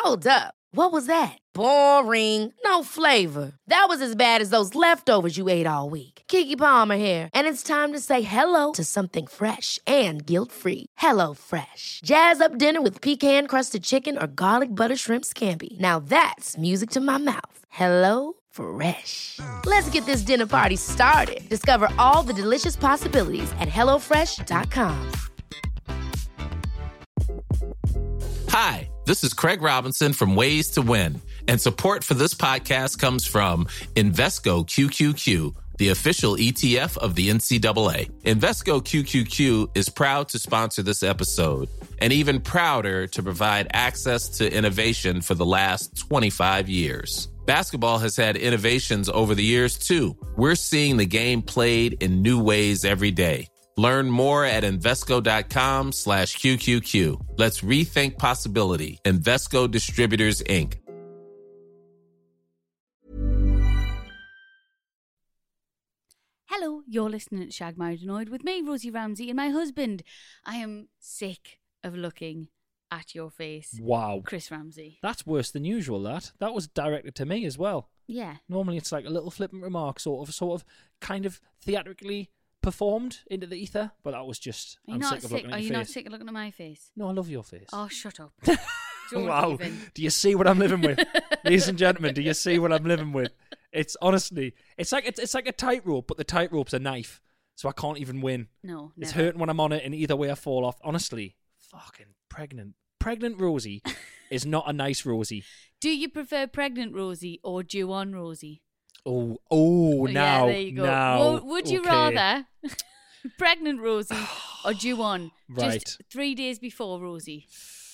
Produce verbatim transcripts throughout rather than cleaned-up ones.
Hold up. What was that? Boring. No flavor. That was as bad as those leftovers you ate all week. Keke Palmer here, and it's time to say hello to something fresh and guilt-free. Hello Fresh. Jazz up dinner with pecan-crusted chicken or garlic butter shrimp scampi. Now that's music to my mouth. Hello Fresh. Let's get this dinner party started. Discover all the delicious possibilities at hello fresh dot com. Hi, this is Craig Robinson from Ways to Win, and support for this podcast comes from Invesco Q Q Q, the official E T F of the N C double A. Invesco Q Q Q is proud to sponsor this episode, and even prouder to provide access to innovation for the last twenty-five years. Basketball has had innovations over the years, too. We're seeing the game played in new ways every day. Learn more at Invesco.com slash QQQ. Let's rethink possibility. Invesco Distributors, Incorporated. Hello, you're listening to Shag Married Annoyed with me, Rosie Ramsey, and my husband. I am sick of looking at your face. Wow. Chris Ramsey. That's worse than usual, that. That was directed to me as well. Yeah. Normally it's like a little flippant remark, sort of, sort of, kind of theatrically performed into the ether, but that was just, Are you I'm not sick of sick? looking at Are your you face. not sick of looking at my face? No, I love your face. Oh, shut up. Don't Wow. even. Do you see what I'm living with? Ladies and gentlemen, do you see what I'm living with? It's honestly, it's like it's, it's like a tightrope, but the tightrope's a knife, so I can't even win. No, never. It's hurting when I'm on it, and either way I fall off. Honestly, fucking pregnant. Pregnant Rosie is not a nice Rosie. Do you prefer pregnant Rosie or due on Rosie? Oh, oh, now, yeah, there you go. now. Well, would you okay. rather pregnant Rosie or due on? Right. Just three days before Rosie.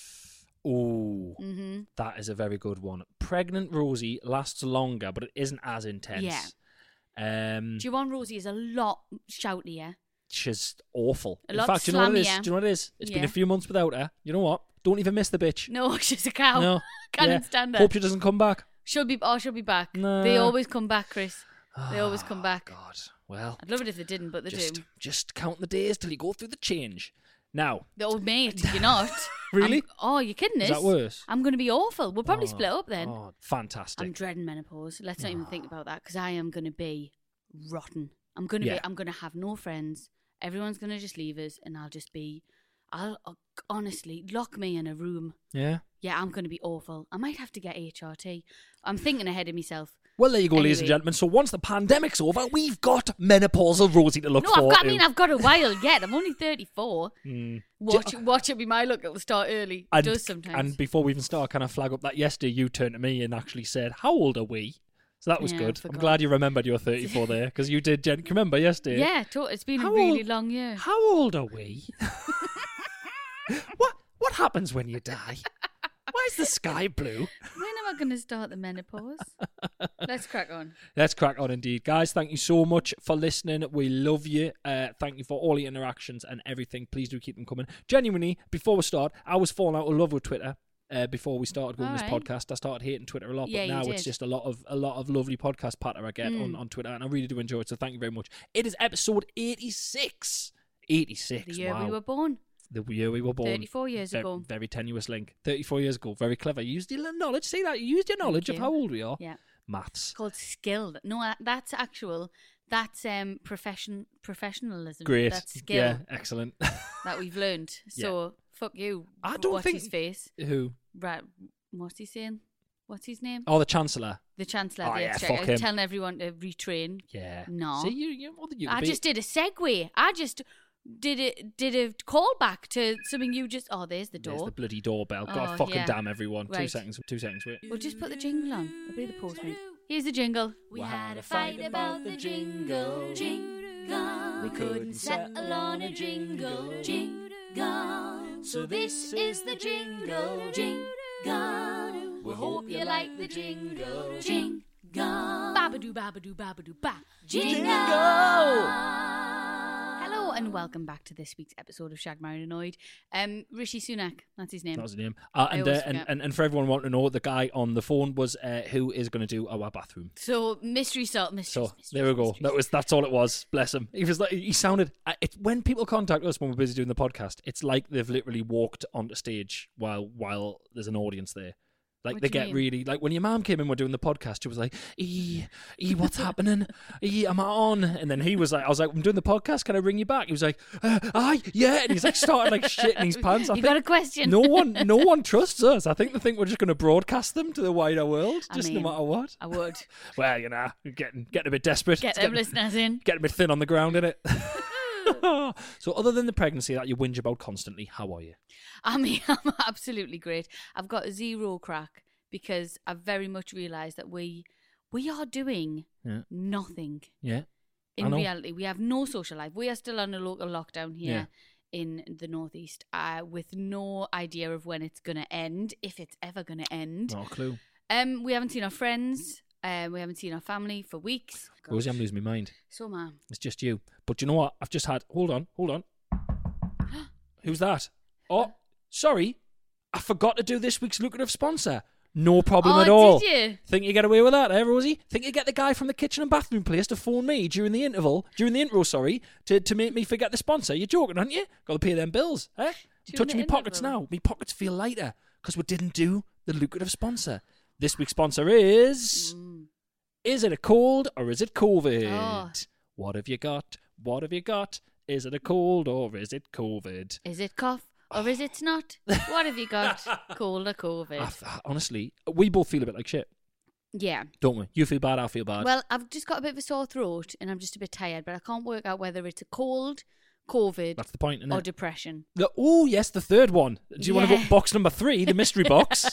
Oh, Mm-hmm. that is a very good one. Pregnant Rosie lasts longer, but it isn't as intense. Yeah. Um, Due on Rosie is a lot shoutier. she's awful. A In lot fact, do you know what it is? slammier. Do you know what it is? It's been Yeah. a few months without her. You know what? Don't even miss the bitch. No, she's a cow. No. Can't Yeah. stand her. Hope she doesn't come back. She'll be. Oh, she'll be back. Nah. They always come back, Chris. They always come Oh, back. God. Well, I'd love it if they didn't, but they just, do. just count the days till you go through the change. Now, The old mate, you're not. Really? I'm- oh, you're kidding us? is that worse? I'm going to be awful. We'll probably Oh, split up then. Oh, fantastic. I'm dreading menopause. Let's not even think about that because I am going to be rotten. I'm going to Yeah. be. I'm going to have no friends. Everyone's going to just leave us, and I'll just be. I'll uh, honestly lock me in a room. Yeah. Yeah, I'm going to be awful. I might have to get H R T. I'm thinking ahead of myself. Well, there you go, ladies and Anyway. gentlemen. So once the pandemic's over, we've got menopausal Rosie to look No, I've forward got. I to. mean, I've got a while yet. I'm only thirty-four. Mm. Watch, watch it be my luck. It'll start early. It And, does sometimes. and before we even start, kind of flag up that yesterday you turned to me and actually said, "How old are we?" So that was Yeah, I good. I'm forgot. glad you remembered you were thirty-four there because you did. Gen- remember yesterday? yeah, to- it's been How a really old- long year. How old are we? what What happens when you die? Why is the sky blue? When am I going to start the menopause? Let's crack on. Let's crack on indeed. Guys, thank you so much for listening. We love you. Uh, thank you for all your interactions and everything. Please do keep them coming. Genuinely, before we start, I was falling out of love with Twitter. Uh, before we started going All this right. podcast, I started hating Twitter a lot, Yeah, but you now it's did. just a lot of a lot of lovely podcast patter I get Mm. on, on Twitter, and I really do enjoy it. So thank you very much. It is episode eighty-six. eighty-six. The year wow. we were born. The year we were born. thirty-four years Ve- ago. Very tenuous link. thirty-four years ago. Very clever. You used your knowledge. See that? You used your knowledge Thank of you. how old we are. Yeah. Maths. It's called skill. No, uh, that's actual. That's um profession professionalism. Great. That's skill Yeah, excellent. that we've learned. So fuck you. I don't What's think- his face? Who? Right. What's he saying? What's his name? Oh, the Chancellor. The Chancellor. Oh, the yeah, Exchequer, fuck him. telling everyone to retrain. Yeah. No. See, you, you, what did you I be- just did a segue. I just did it. Did a callback to something you just. Oh, there's the There's door. the bloody doorbell. God Oh, fucking yeah. damn everyone. Two Right. seconds. Two seconds. Wait. We'll just put the jingle on. It'll be the postman. Here's the jingle. We had a fight about the jingle, jingle. We couldn't settle on a jingle, jingle. So this is the jingle, jingle. We hope you like the jingle, jingle. Babadoo, babadoo, babadoo, ba. Jingle. Hello and welcome back to this week's episode of Shag Married Annoyed. Um, Rishi Sunak, that's his name. That was the name. Uh, I and, always uh, and, forget. and and for everyone wanting to know, the guy on the phone was uh, who is going to do our bathroom. So mystery salt, mystery. So there we go. That was that's all it was. Bless him. He was like he sounded. Uh, it, when people contact us when we're busy doing the podcast, it's like they've literally walked onto stage while while there's an audience there. Like What they do you get mean? really like when your mum came in, we're doing the podcast. She was like, "E, e, what's happening? E, am I on?" And then he was like, "I was like, I'm doing the podcast. Can I ring you back?" He was like, uh, "Aye, yeah." And he's like, started like shitting his pants. I You think got a question? no one, no one trusts us. I think they think we're just going to broadcast them to the wider world, I just mean, no matter what. I would. Well, you know, getting getting a bit desperate. Get It's them getting, listeners in. getting a bit thin on the ground, innit? So, other than the pregnancy that you whinge about constantly, how are you? I mean, I'm absolutely great. I've got zero crack because I've very much realised that we we are doing Yeah. nothing. Yeah. I In know. reality, we have no social life. We are still on a local lockdown here in the northeast, uh, with no idea of when it's going to end, if it's ever going to end. No clue. Um, we haven't seen our friends. Um, we haven't seen our family for weeks. Rosie, I'm losing my mind. So, man. It's just you. But you know what? I've just had. Hold on, hold on. Who's that? Oh, sorry. I forgot to do this week's lucrative sponsor. No problem Oh, at all. did you? Think you get away with that, eh, Rosie? Think you get the guy from the kitchen and bathroom place to phone me during the interval, during the intro, sorry, to, to make me forget the sponsor? You're joking, aren't you? Got to pay them bills, eh? During Touching the me pockets interval? now. Me pockets feel lighter because we didn't do the lucrative sponsor. This week's sponsor is... Mm. Is it a cold or is it COVID? Oh. What have you got? What have you got? Is it a cold or is it COVID? Is it cough or is it snot? What have you got? Cold or COVID? I f- honestly, we both feel a bit like shit, Yeah. don't we? You feel bad, I feel bad. Well, I've just got a bit of a sore throat and I'm just a bit tired, but I can't work out whether it's a cold, COVID, That's the point, isn't or it? depression. Oh, yes, the third one. Do you want to Yeah. go box number three, the mystery box?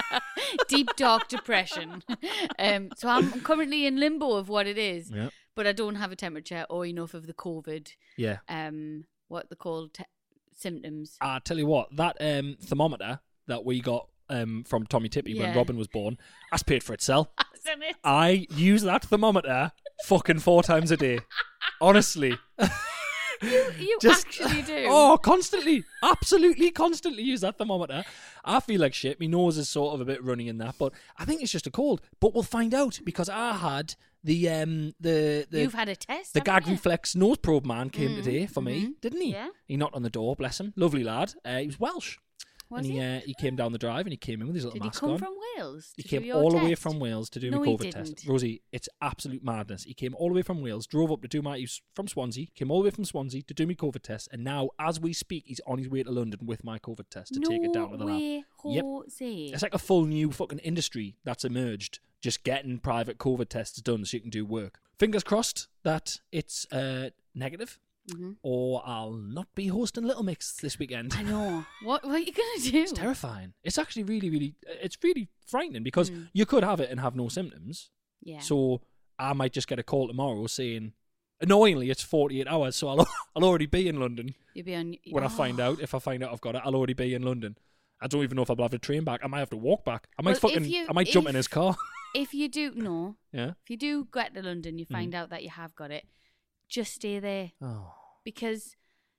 Deep dark depression. um, so I'm currently in limbo of what it is, Yeah. but I don't have a temperature or enough of the COVID. Yeah. Um, what they call te- symptoms. I tell you what, that um, thermometer that we got um, from Tommy Tippy when Yeah. Robin was born, that's paid for itself. Hasn't it? I use that thermometer fucking four times a day. Honestly. You, you Just- actually do. Oh, constantly. Absolutely constantly use that thermometer. I feel like shit. My nose is sort of a bit runny in that, but I think it's just a cold. But we'll find out because I had the um the the You've had a test. the haven't gag you? reflex nose probe man came Mm, today for me, mhm. didn't he? Yeah. He knocked on the door, bless him. Lovely lad. Uh, he was Welsh. Was and he he? Uh, he came down the drive and he came in with his little Did he mask come on. from Wales? He to came do your all the way test? from Wales to do No, my he COVID test. didn't. Rosie, it's absolute madness. He came all the way from Wales, drove up to do my... He's from Swansea, came all the way from Swansea to do my COVID test, and now, as we speak, he's on his way to London with my COVID test to no take it down to the lab. way, Yep. Jose. It's like a full new fucking industry that's emerged, just getting private COVID tests done so you can do work. Fingers crossed that it's uh, negative, Mhm. or I'll not be hosting Little Mix this weekend. I know. What, what are you going to do? It's terrifying. It's actually really, really, it's really frightening because Mm. you could have it and have no symptoms. Yeah. So I might just get a call tomorrow saying, annoyingly, it's forty-eight hours, so I'll I'll already be in London You'll be on... when I Oh. find out. If I find out I've got it, I'll already be in London. I don't even know if I'll have a train back. I might have to walk back. I might Well, if fucking, you- I might jump in if- his car. If you do... No. Yeah. If you do get to London, you Mm. find out that you have got it, just stay there. Oh. Because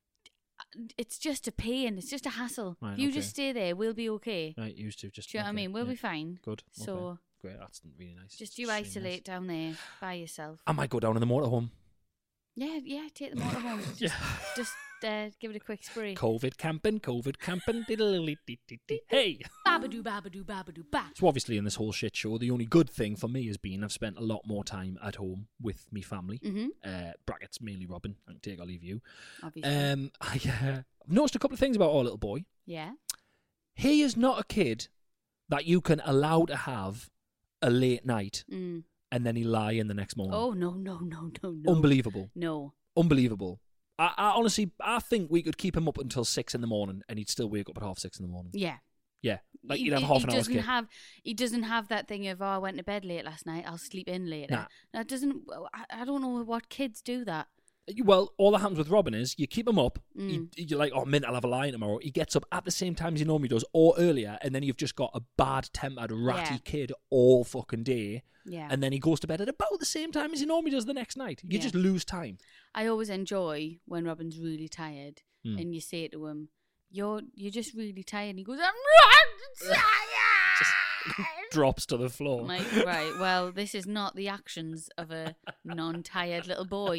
it's just a pain. It's just a hassle. Right, if you okay. just stay there, we'll be okay. Right, used to just. Do you know what I okay, mean? We'll yeah. be fine. Good. So okay. Great. That's really nice. just It's you really isolate nice. down there by yourself. I might go down in the motorhome. Yeah, yeah. Take the motorhome. Just, Yeah. just uh, give it a quick spray. COVID camping, COVID camping. diddle-diddle-dee-dee-dee. Hey. Babadoo, babadoo, babadoo, ba. So obviously in this whole shit show, the only good thing for me has been I've spent a lot more time at home with me family. Mm-hmm. Uh, brackets mainly Robin. I can take or leave you. Obviously. Um, I, uh, I've noticed a couple of things about our little boy. yeah. He is not a kid that you can allow to have a late night Mm. and then he lie in the next morning. Oh no, no, no, no, no. Unbelievable. No. Unbelievable. I, I honestly, I think we could keep him up until six in the morning and he'd still wake up at half six in the morning. Yeah. Yeah. Like he, you'd have he- half he an hour's doesn't kid. have he doesn't have that thing of, oh, I went to bed late last night, I'll sleep in later. Nah. That doesn't. I, I don't know what kids do that. Well, all that happens with Robin is you keep him up. Mm. You, you're like, oh, mint, I'll have a lie tomorrow. He gets up at the same time as he normally does, or earlier, and then you've just got a bad-tempered, ratty Yeah. kid all fucking day. Yeah. And then he goes to bed at about the same time as he normally does the next night. You Yeah. just lose time. I always enjoy when Robin's really tired Mm. and you say to him, "You're you're just really tired." And he goes, "I'm not tired." Drops to the floor. I'm like, right, well, this is not the actions of a non-tired little boy.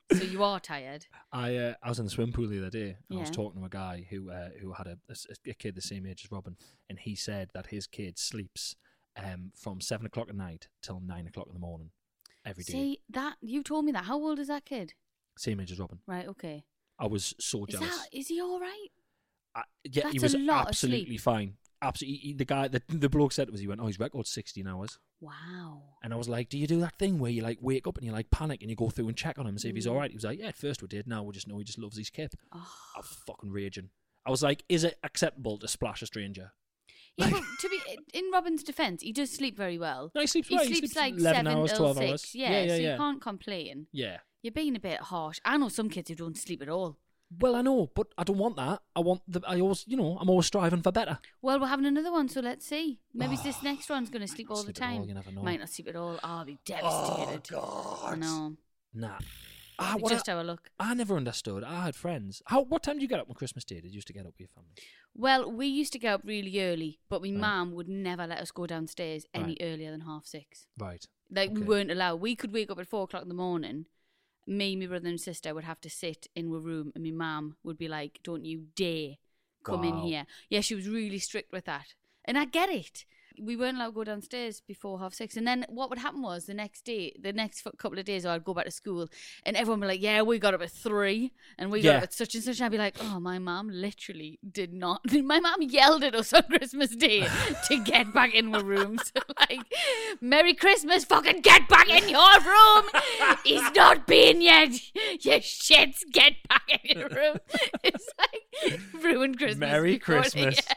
So you are tired. I uh, I was in the swimming pool the other day. And I was Yeah. talking to a guy who uh, who had a, a, a kid the same age as Robin, and he said that his kid sleeps um, from seven o'clock at night till nine o'clock in the morning every day. See, that, you told me that. How old is that kid? Same age as Robin. Right, okay. I was so Is jealous. that, is he all right? I, yeah, he That's was a lot of absolutely sleep. fine. Absolutely, he- the guy, the, the bloke said it was. He went, "Oh, his record's sixteen hours." Wow. And I was like, "Do you do that thing where you like wake up and you like panic and you go through and check on him and see if he's Mm. all right?" He was like, "Yeah, at first we did. Now we just know he just loves his kip." Oh. I was fucking raging. I was like, "Is it acceptable to splash a stranger?" Yeah, but to be in Robin's defence, he does sleep very well. No, he sleeps He well. sleeps, he sleeps like eleven seven hours, till twelve six. hours. Yeah, yeah, yeah. so yeah. you can't complain. Yeah. You're being a bit harsh. I know some kids who don't sleep at all. Well, I know, but I don't want that. I want the. I always, you know, I'm always striving for better. Well, we're having another one, so let's see. Maybe this next one's going to sleep not all the sleep at all, time. you never know. Might not sleep at all. I'll be devastated. Oh God. I know. Nah. Ah, It's what just I, how I look. I never understood. I had friends. How? What time did you get up on Christmas Day? Did you used to get up with your family? Well, we used to get up really early, but my Right. mum would never let us go downstairs any Right. earlier than half six. Right. Like, we Okay. weren't allowed. We could wake up at four o'clock in the morning. Me, my brother and sister would have to sit in a room, and my mum would be like, "Don't you dare come in Wow. here." Yeah, she was really strict with that. And I get it. We weren't allowed to go downstairs before half six. And then what would happen was the next day, the next f- couple of days, I'd go back to school, and everyone would be like, "Yeah, we got up at three, and we got Yeah. up at such and such." And I'd be like, "Oh, my mum literally did not." My mum yelled at us on Christmas Day to get back in the rooms. Like, "Merry Christmas, fucking get back in your room. He's not been yet. You shits, get back in your room." It's like ruined Christmas. Merry before- Christmas. Yeah.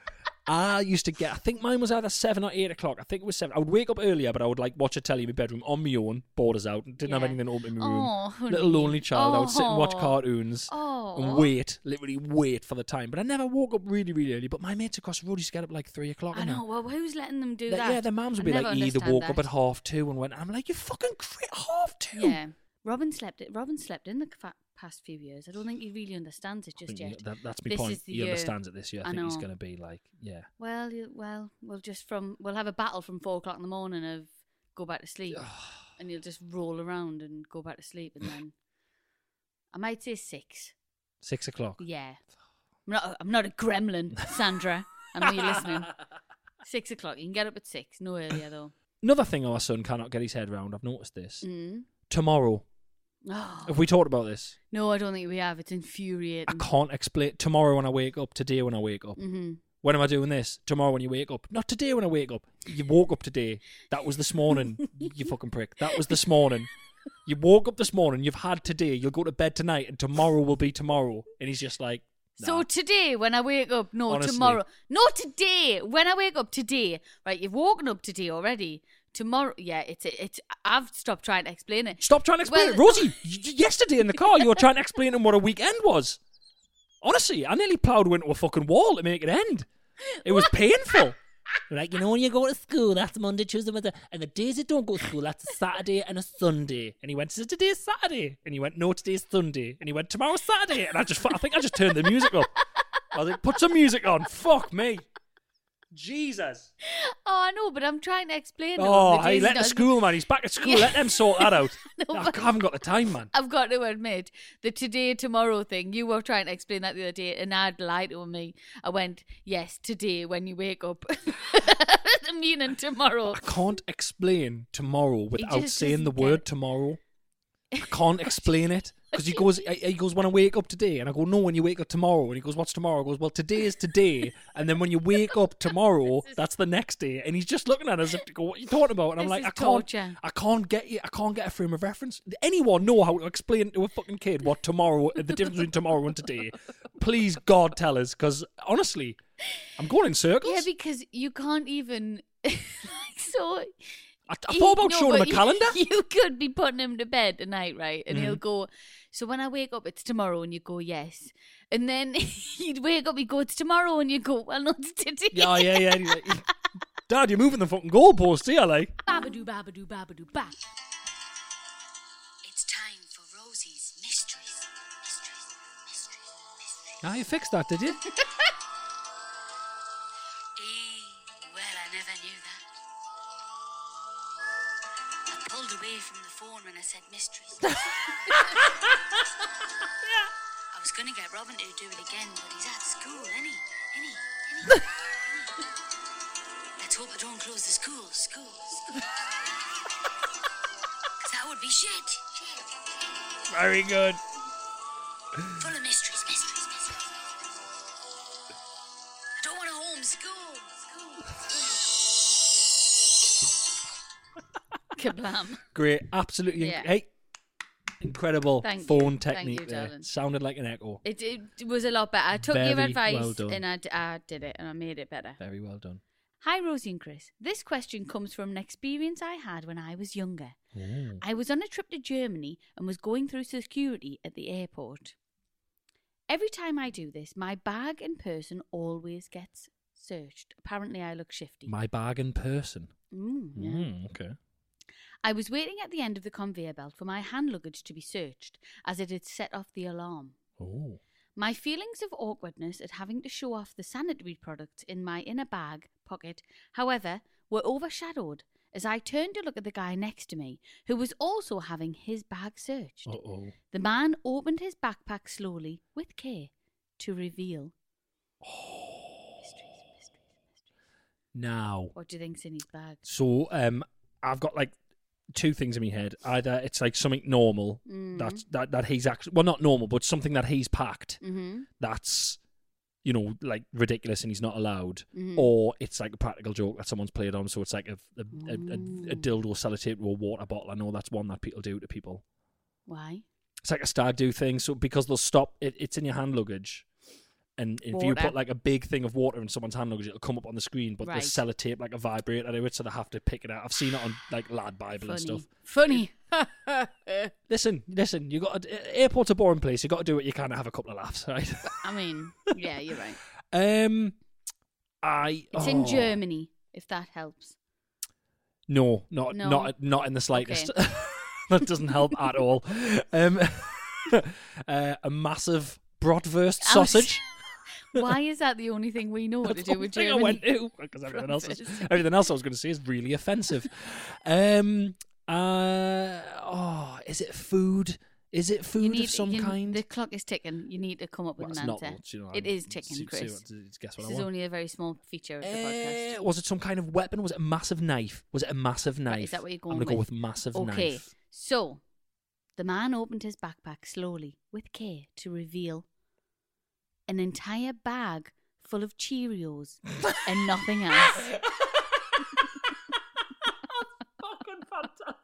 I used to get. I think mine was either seven or eight o'clock. I think it was seven. I would wake up earlier, but I would like watch a telly in my bedroom on my own, borders out, didn't have Yeah. anything open in my room. Oh, honey. Little lonely child. I would sit and watch Oh. cartoons Oh. and wait, literally wait for the time. But I never woke up really, really early. But my mates across the road used to get up like three o'clock. I and that. know. Well, who's letting them do Like, that? yeah, their mums would I be like, never either understand woke up that. at half two and went. I'm like, you fucking great half two. Yeah. Robin slept it. Robin slept in the fa- past few years. I don't think he really understands it I just think yet. he- that, that's my This point. is the He year. understands it this year. I, I think he's know. going to be like, yeah. Well, you, well, we'll just from we'll have a battle from four o'clock in the morning of go back to sleep, and you'll just roll around and go back to sleep, and then I might say six. Six o'clock. Yeah, I'm not. I'm not a gremlin, Sandra. I know you're listening. Six o'clock. You can get up at six. No earlier though. Another thing our son cannot get his head around. I've noticed this. Mm. Tomorrow. Oh. Have we talked about this? No, I don't think we have. It's I infuriating. can't explain. Tomorrow when I wake up. Today when I wake up. Mm-hmm. When am I doing this? Tomorrow when you wake up. Not today when I wake up. You woke up today. That was this morning. You fucking prick. That was this morning. You woke up this morning. You've had today. You'll go to bed tonight, and tomorrow will be tomorrow. And he's just like, nah. So today, when I wake up, no, Honestly. tomorrow, no, today, when I wake up today, right? You've woken up today already. Tomorrow, yeah, it's it's. I've stopped trying to explain it. Stop trying to explain Well- it. Rosie, y- yesterday in the car, you were trying to explain to him what a weekend was. Honestly, I nearly ploughed into a fucking wall to make it end. It was painful. Like, you know, when you go to school, that's Monday, Tuesday, Wednesday. And the days you don't go to school, that's a Saturday and a Sunday. And he went, is today's Saturday? And he went, no, today's Sunday. And he went, tomorrow's Saturday. And I just, I think I just turned the music up. I was like, put some music on. Fuck me. Jesus. Oh, I know, but I'm trying to explain. to him Oh, the hey, days let he the does- school, man. He's back at school. Yeah. Let them sort that out. No, I but- haven't got the time, man. I've got to admit, the today tomorrow thing. You were trying to explain that the other day, and I'd lied to me. I went, yes, today when you wake up. The meaning tomorrow. I can't explain tomorrow without just saying the doesn't get word it. tomorrow. I can't explain it because he goes, he goes when I wake up today, and I go, no, when you wake up tomorrow, and he goes, what's tomorrow? I goes, well, today is today, and then when you wake up tomorrow, that's the next day, and he's just looking at us as if to go, what are you talking about? And I'm This like, is I can't, torture. I can't get you, I can't get a frame of reference. Anyone know how to explain to a fucking kid what tomorrow, the difference between tomorrow and today? Please, God, tell us, because honestly, I'm going in circles. Yeah, because you can't even. Like, so. I, I he- thought about no, showing him a but calendar. You, you could be putting him to bed tonight, right? And Mm-hmm. he'll go, so when I wake up, it's tomorrow, and you go, yes. And then he'd wake up, he'd go, it's tomorrow, and you go, well, no, it's today. Yeah, yeah, yeah. He's like, Dad, you're moving the fucking goalpost here, like. Babadoo, babadoo, babadoo, ba. It's time for Rosie's mysteries. Mysteries, mysteries, mysteries. Ah, you fixed that, did you? Eh, well, I never knew that. A pulled away from the phone when I said mysteries. I was going to get Robin to do it again, but he's at school, isn't he? Isn't he? Isn't he? Let's hope I don't close the school. School. School. Because that would be shit. Shit. Very good. Full of mysteries, mysteries, mysteries. I don't want to homeschool. School. Kablam. Great. Absolutely. Yeah. Hey, incredible Thank you. phone Thank technique you, there. darling. Sounded like an echo. It, it, it was a lot better. I took your Very advice well done. and I, d- I did it and I made it better. Very well done. Hi, Rosie and Chris. This question comes from an experience I had when I was younger. Ooh. I was on a trip to Germany and was going through security at the airport. Every time I do this, my bag and person always gets searched. Apparently, I look shifty. My bag in person. Mm, yeah. Mm, okay. I was waiting at the end of the conveyor belt for my hand luggage to be searched, as it had set off the alarm. Oh. My feelings of awkwardness at having to show off the sanitary products in my inner bag pocket, however, were overshadowed as I turned to look at the guy next to me, who was also having his bag searched. Uh-oh. The man opened his backpack slowly, with care, to reveal... Mysteries, mysteries, mysteries. Now. What do you think's in his bag? So, um, I've got like two things in my head. Either it's like something normal Mm. that's that, that he's actually well not normal, but something that he's packed Mm-hmm. that's you know like ridiculous and he's not allowed, Mhm. or it's like a practical joke that someone's played on. So it's like a a, a, a, a Mm. dildo sellotape to a water bottle. I know that's one that people do to people. Why? It's like a stag do thing. So because they'll stop, it, it's in your hand luggage. And if you Water. put like a big thing of water in someone's hand luggage, it'll come up on the screen, but Right. they sellotape like a vibrator to it, so they have to pick it out. I've seen it on like Lad Bible and stuff. Funny. Listen, listen, you got to, airport's a boring place. You got to do what you can to have a couple of laughs, right? I mean, yeah, you're right. um, I It's oh, in Germany, if that helps. No, not No. not not in the slightest. That doesn't help at all. Um, uh, a massive bratwurst I was- sausage. Why is that the only thing we know to That's do the with thing I Germany? went to because everything else, is, Bratwurst. everything else I was going to say is really offensive. um, uh, oh, is it food? Is it food You need, of some you- kind? The clock is ticking. You need to come up with Well, an it's not answer. much, you know, It I- is ticking, see- see Chris. what- guess what This I is want. only a very small feature of the Uh, podcast. was it some kind of weapon? Was it a massive knife? Was it a massive knife? Right, is that what you're going I'm gonna go with? with massive Okay, knife. so the man opened his backpack slowly, with care, to reveal an entire bag full of Cheerios and nothing else. Fucking fantastic.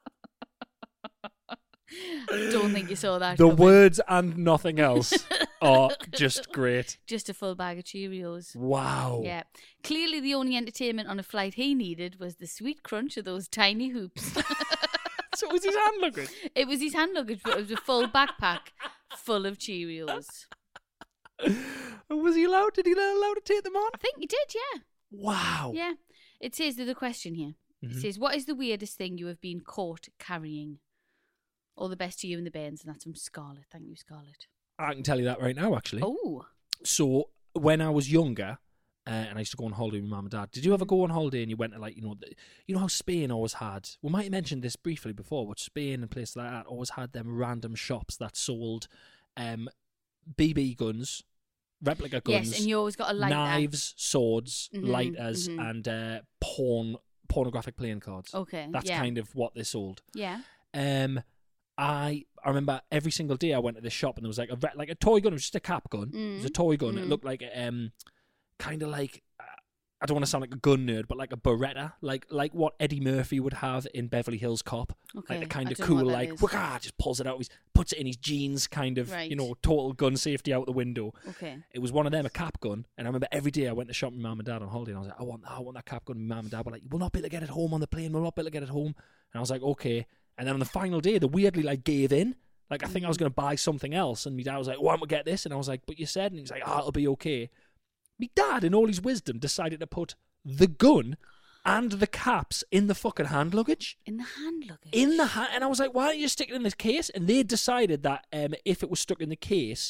Don't think you saw that. The coming. words and nothing else are just great. Just a full bag of Cheerios. Wow. Yeah. Clearly, the only entertainment on a flight he needed was the sweet crunch of those tiny hoops. So it was his hand luggage. It was his hand luggage, but it was a full backpack full of Cheerios. Was he allowed? Did he allowed to take them on? I think he did, yeah. Wow. Yeah. It says there's a question here. Mhm. It says, what is the weirdest thing you have been caught carrying? All the best to you and the Bairns, and that's from Scarlett. Thank you, Scarlett. I can tell you that right now, actually. Oh. So when I was younger, uh, and I used to go on holiday with my mum and dad. Did you ever go on holiday and you went to like you know, the, you know how Spain always had? We might have mentioned this briefly before, but Spain and places like that always had them random shops that sold um, B B guns, replica guns, Yes, and you always got a lighter. knives, swords, Mhm, lighters, mhm. and uh, porn pornographic playing cards. Okay. That's yeah. kind of what they sold. Yeah. Um, I I remember every single day I went to this shop and there was like a re- like a toy gun. It was just a cap gun. It was a Mm. toy gun. It Mm. looked like a, um, kind of like uh, I don't want to sound like a gun nerd, but like a Beretta, like like what Eddie Murphy would have in Beverly Hills Cop. Okay. Like the kind I of don't know cool, what that like is. waka, just pulls it out, he puts it in his jeans, kind of Right. you know, total gun safety out the window. Okay. It was one of them, a cap gun, and I remember every day I went to shop with my mum and dad on holiday, and I was like, I want, I want that cap gun. And my mum and dad were like, we'll not be able to get it home on the plane. We'll not be able to get it home. And I was like, okay. And then on the final day, they weirdly like gave in. Like I think I was going to buy something else, and my dad was like, "Why don't we get this?" And I was like, "But you said," and he's like, "Ah, it'll be okay." My dad, in all his wisdom, decided to put the gun and the caps in the fucking hand luggage. In the hand luggage. In the hand, and I was like, "Why don't you stick it in this case?" And they decided that um, if it was stuck in the case,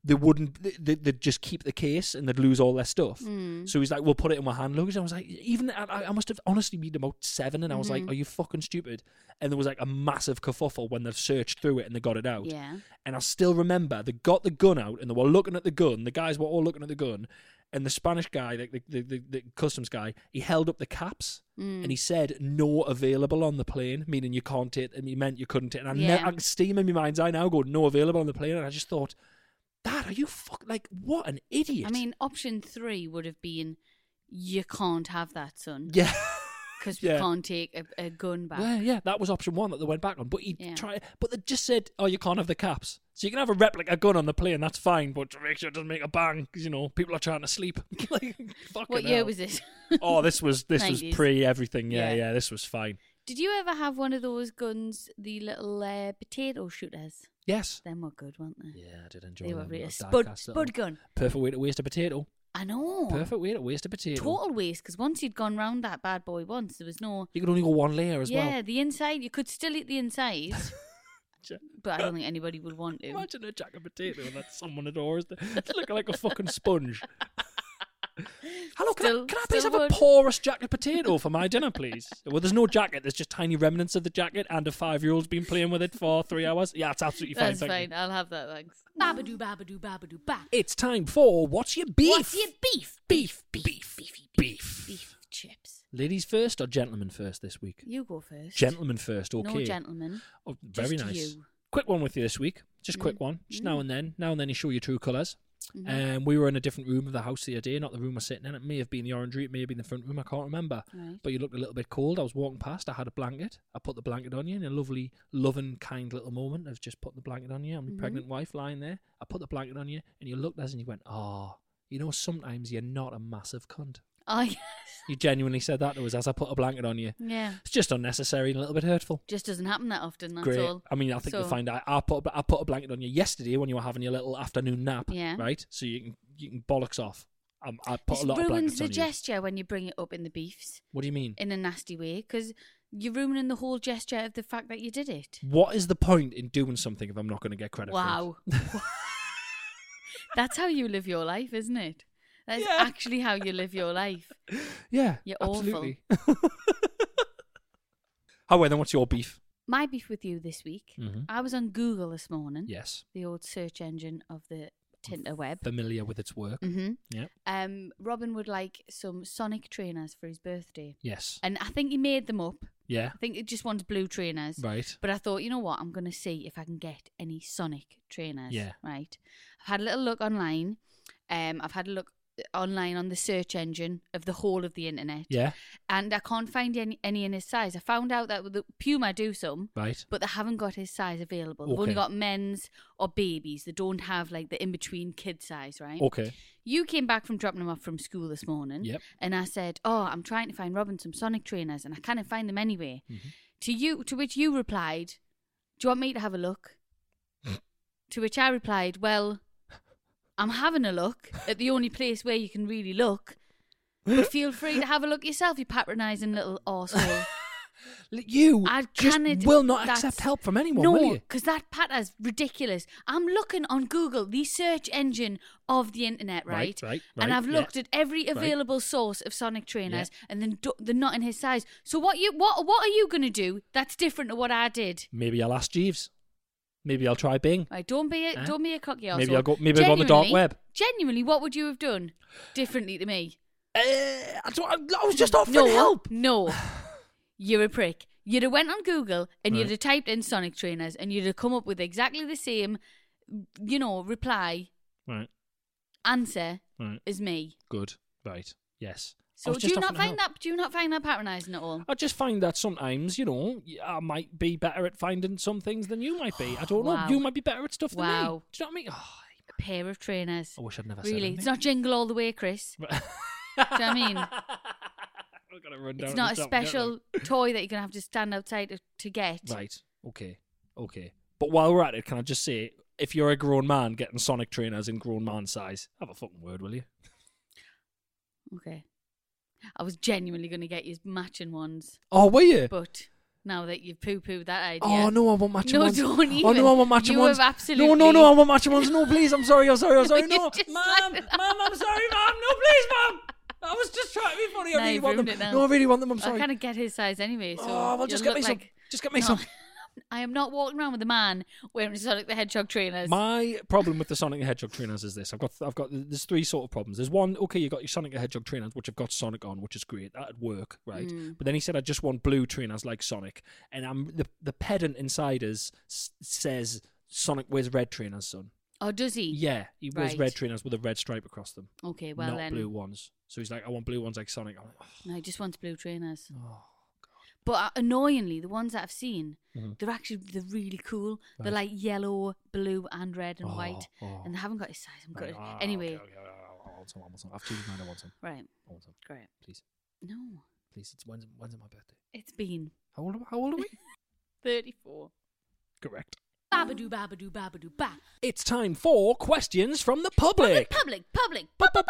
they wouldn't, they, they'd just keep the case and they'd lose all their stuff. Mm. So he's like, we'll put it in my hand luggage. I was like, even, I, I must have honestly been about seven and I was Mm-hmm. like, are you fucking stupid? And there was like a massive kerfuffle when they've searched through it and they got it out. Yeah. And I still remember they got the gun out and they were looking at the gun. The guys were all looking at the gun. And the Spanish guy, the, the, the, the customs guy, he held up the caps Mm. and he said, no available on the plane, meaning you can't take, and he meant you couldn't take. And I, Yeah. ne- I can steam in my mind's eye now, go, no available on the plane. And I just thought, Dad, are you fuck, like, what an idiot. I mean, option three would have been, you can't have that, son. yeah. Because Yeah. we can't take a, a gun back. Yeah, yeah, that was option one that they went back on. But he Yeah. tried, but they just said, "Oh, you can't have the caps, so you can have a replica gun on the plane. That's fine, but to make sure it doesn't make a bang, because you know people are trying to sleep." like, fucking What year hell. was it? Oh, this was this was nineties. pre everything. Yeah, Yeah. yeah, this was fine. Did you ever have one of those guns, the little uh, potato shooters? Yes. Them were good, weren't they? Yeah, I did enjoy They were them. really Little spud, die-cast little- spud gun. Perfect way to waste a potato. I know. Perfect way to waste a potato. Total waste, because once you'd gone round that bad boy once, there was no... You could only go one layer as yeah, well. the inside, you could still eat the inside, but I don't think anybody would want to. Imagine a jack of potato and that's someone adores. It's looking like a fucking sponge. Hello, can, Still- I, can I please still have a would. porous jacket potato for my dinner, please? Well, there's no jacket. There's just tiny remnants of the jacket, and a five-year-old's been playing with it for three hours. Yeah, it's absolutely fine. That's thank fine. you. I'll have that, thanks. Babadoo, babadoo, babadoo, ba. It's time for What's Your Beef? What's your beef? Beef, beef, beef, beef, beef. Beef chips. Ladies first or gentlemen first this week? You go first. Gentlemen first, okay. No gentlemen. Oh, very Just nice. you. Quick one with you this week. Just quick Mm. one. Just Mm. now and then. Now and then you show your true colours. Mhm. Um, we were in a different room of the house the other day, not the room we're sitting in. It may have been the orangery, it may have been the front room, I can't remember. Right. But you looked a little bit cold. I was walking past, I had a blanket. I put the blanket on you in a lovely, loving, kind little moment of just putting the blanket on you. I'm your Mhm. pregnant wife lying there. I put the blanket on you, and you looked at us and you went, oh, you know, sometimes you're not a massive cunt. Oh, yes. You genuinely said that to us as I put a blanket on you. Yeah. It's just unnecessary and a little bit hurtful. Just doesn't happen that often, that's Great. all. I mean, I think you'll So- find out. I put a- I put a blanket on you yesterday when you were having your little afternoon nap. Yeah. Right. So you can you can bollocks off. Um, I put This a lot of ruins blankets the on you. gesture when you bring it up in the beefs What do you mean? in a nasty way, because you're ruining the whole gesture of the fact that you did it. What is the point in doing something if I'm not going to get credit Wow. That's how you live your life, isn't it? That's Yeah. actually how you live your life. for it? Yeah. You're awful. absolutely. How well then? What's your beef? My beef with you this week. Mm-hmm. I was on Google this morning, Yes. the old search engine of the Tinterweb. Familiar with its work. Mm-hmm. Yep. Um, Robin would like some Sonic trainers for his birthday, Yes. and I think he made them up. Yeah. I think he just wants blue trainers. Right. But I thought, you know what? I'm going to see if I can get any Sonic trainers. Yeah. Right. I've had a little look online. Um, I've had a look online on the search engine of the whole of the internet. Yeah. And I can't find any, any in his size. I found out that the Puma do some, Right. but they haven't got his size available. They've only Okay. got men's or babies. They don't have like the in-between kid size, right? Okay. You came back from dropping him off from school this morning. Yep. And I said, oh, I'm trying to find Robin some Sonic trainers, and I can't find them anyway. Mhm. To you, to which you replied, do you want me to have a look? To which I replied, well, I'm having a look at the only place where you can really look. But feel free to have a look yourself, you patronising little arsehole. L- You I just cannot- will not that's- accept help from anyone, will No, you? because that patter's ridiculous. I'm looking on Google, the search engine of the internet, right? Right, right, And right, I've yeah. looked at every available source of Sonic trainers, and then do- they're not in his size. So what you what what are you going to do that's different to what I did? Maybe I'll ask Jeeves. Maybe I'll try Bing. Right, don't be a, Huh? don't be a cocky arsehole. Maybe I'll go. Maybe I'll go on the dark Genuinely- web. Genuinely, what would you have done differently to me? Uh, I, don't, I was just offering No, help. no. You're a prick. You'd have went on Google and you'd Right. have typed in Sonic trainers and you'd have come up with exactly the same, you know, reply, Right. answer Right. as me. Good. Right. Yes. I So was do you just not offering find help. that? Do you not find that patronising at all? I just find that sometimes, you know, I might be better at finding some things than you might be. I don't Wow. know. You might be better at stuff than me. Wow. Do you know what I mean? Oh, A pair of trainers. I wish I'd never said Really, anything. it's not jingle all the way, Chris. Do you know what I mean? I've got to run down It's to not a the shop and get special toy that you're gonna have to stand outside to, to get. them. Right. Okay. Okay. But while we're at it, can I just say, if you're a grown man getting Sonic trainers in grown man size, have a fucking word, will you? Okay. I was genuinely gonna get you matching ones, Oh, were you? but now that you've poo-pooed that idea. Oh no, I want matching No, ones. don't Oh even. no, I want matching You ones. have absolutely- No, no, no, I want matching ones. No, please, I'm sorry, I'm sorry, I'm sorry. No, No, you just mom, like- mom, I'm sorry, mom. No, please, mom. I was just trying to be funny. I Now really you've want them. ruined it now. No, I really want them. I'm I sorry. kind of get his size anyway. So Oh, well, just you'll get me look some. like- Just get me No. some. I am not walking around with a man wearing Sonic the Hedgehog trainers. My problem with the Sonic the Hedgehog trainers is this: I've got, I've got, there's three sort of problems. There's one, okay, you got your Sonic the Hedgehog trainers, which have got Sonic on, which is great. That'd work, right? Mm. But then he said, I just want blue trainers like Sonic, and I'm the the pedant inside us s- says Sonic wears red trainers, son. Oh, does he? Yeah, he wears Right. red trainers with a red stripe across them, Okay, well not then. blue ones. So he's like, I want blue ones like Sonic. I'm like, oh, No, he just wants blue trainers. oh. But uh, annoyingly, the ones that I've seen, Mhm. they're actually they're really cool. They're Right. like yellow, blue, and red and Oh, white, oh. and they haven't got his size. I'm Right, good. ah, Anyway, okay, okay, okay, I want some, I want some. I've changed mine. I want some. right, I want some. great. Please, No, please. It's when's, when's my birthday? it's been How old? Are, how old are we? thirty-four. Correct. Babadoo, babadoo, babadoo, ba. It's time for questions from the public. Public, public.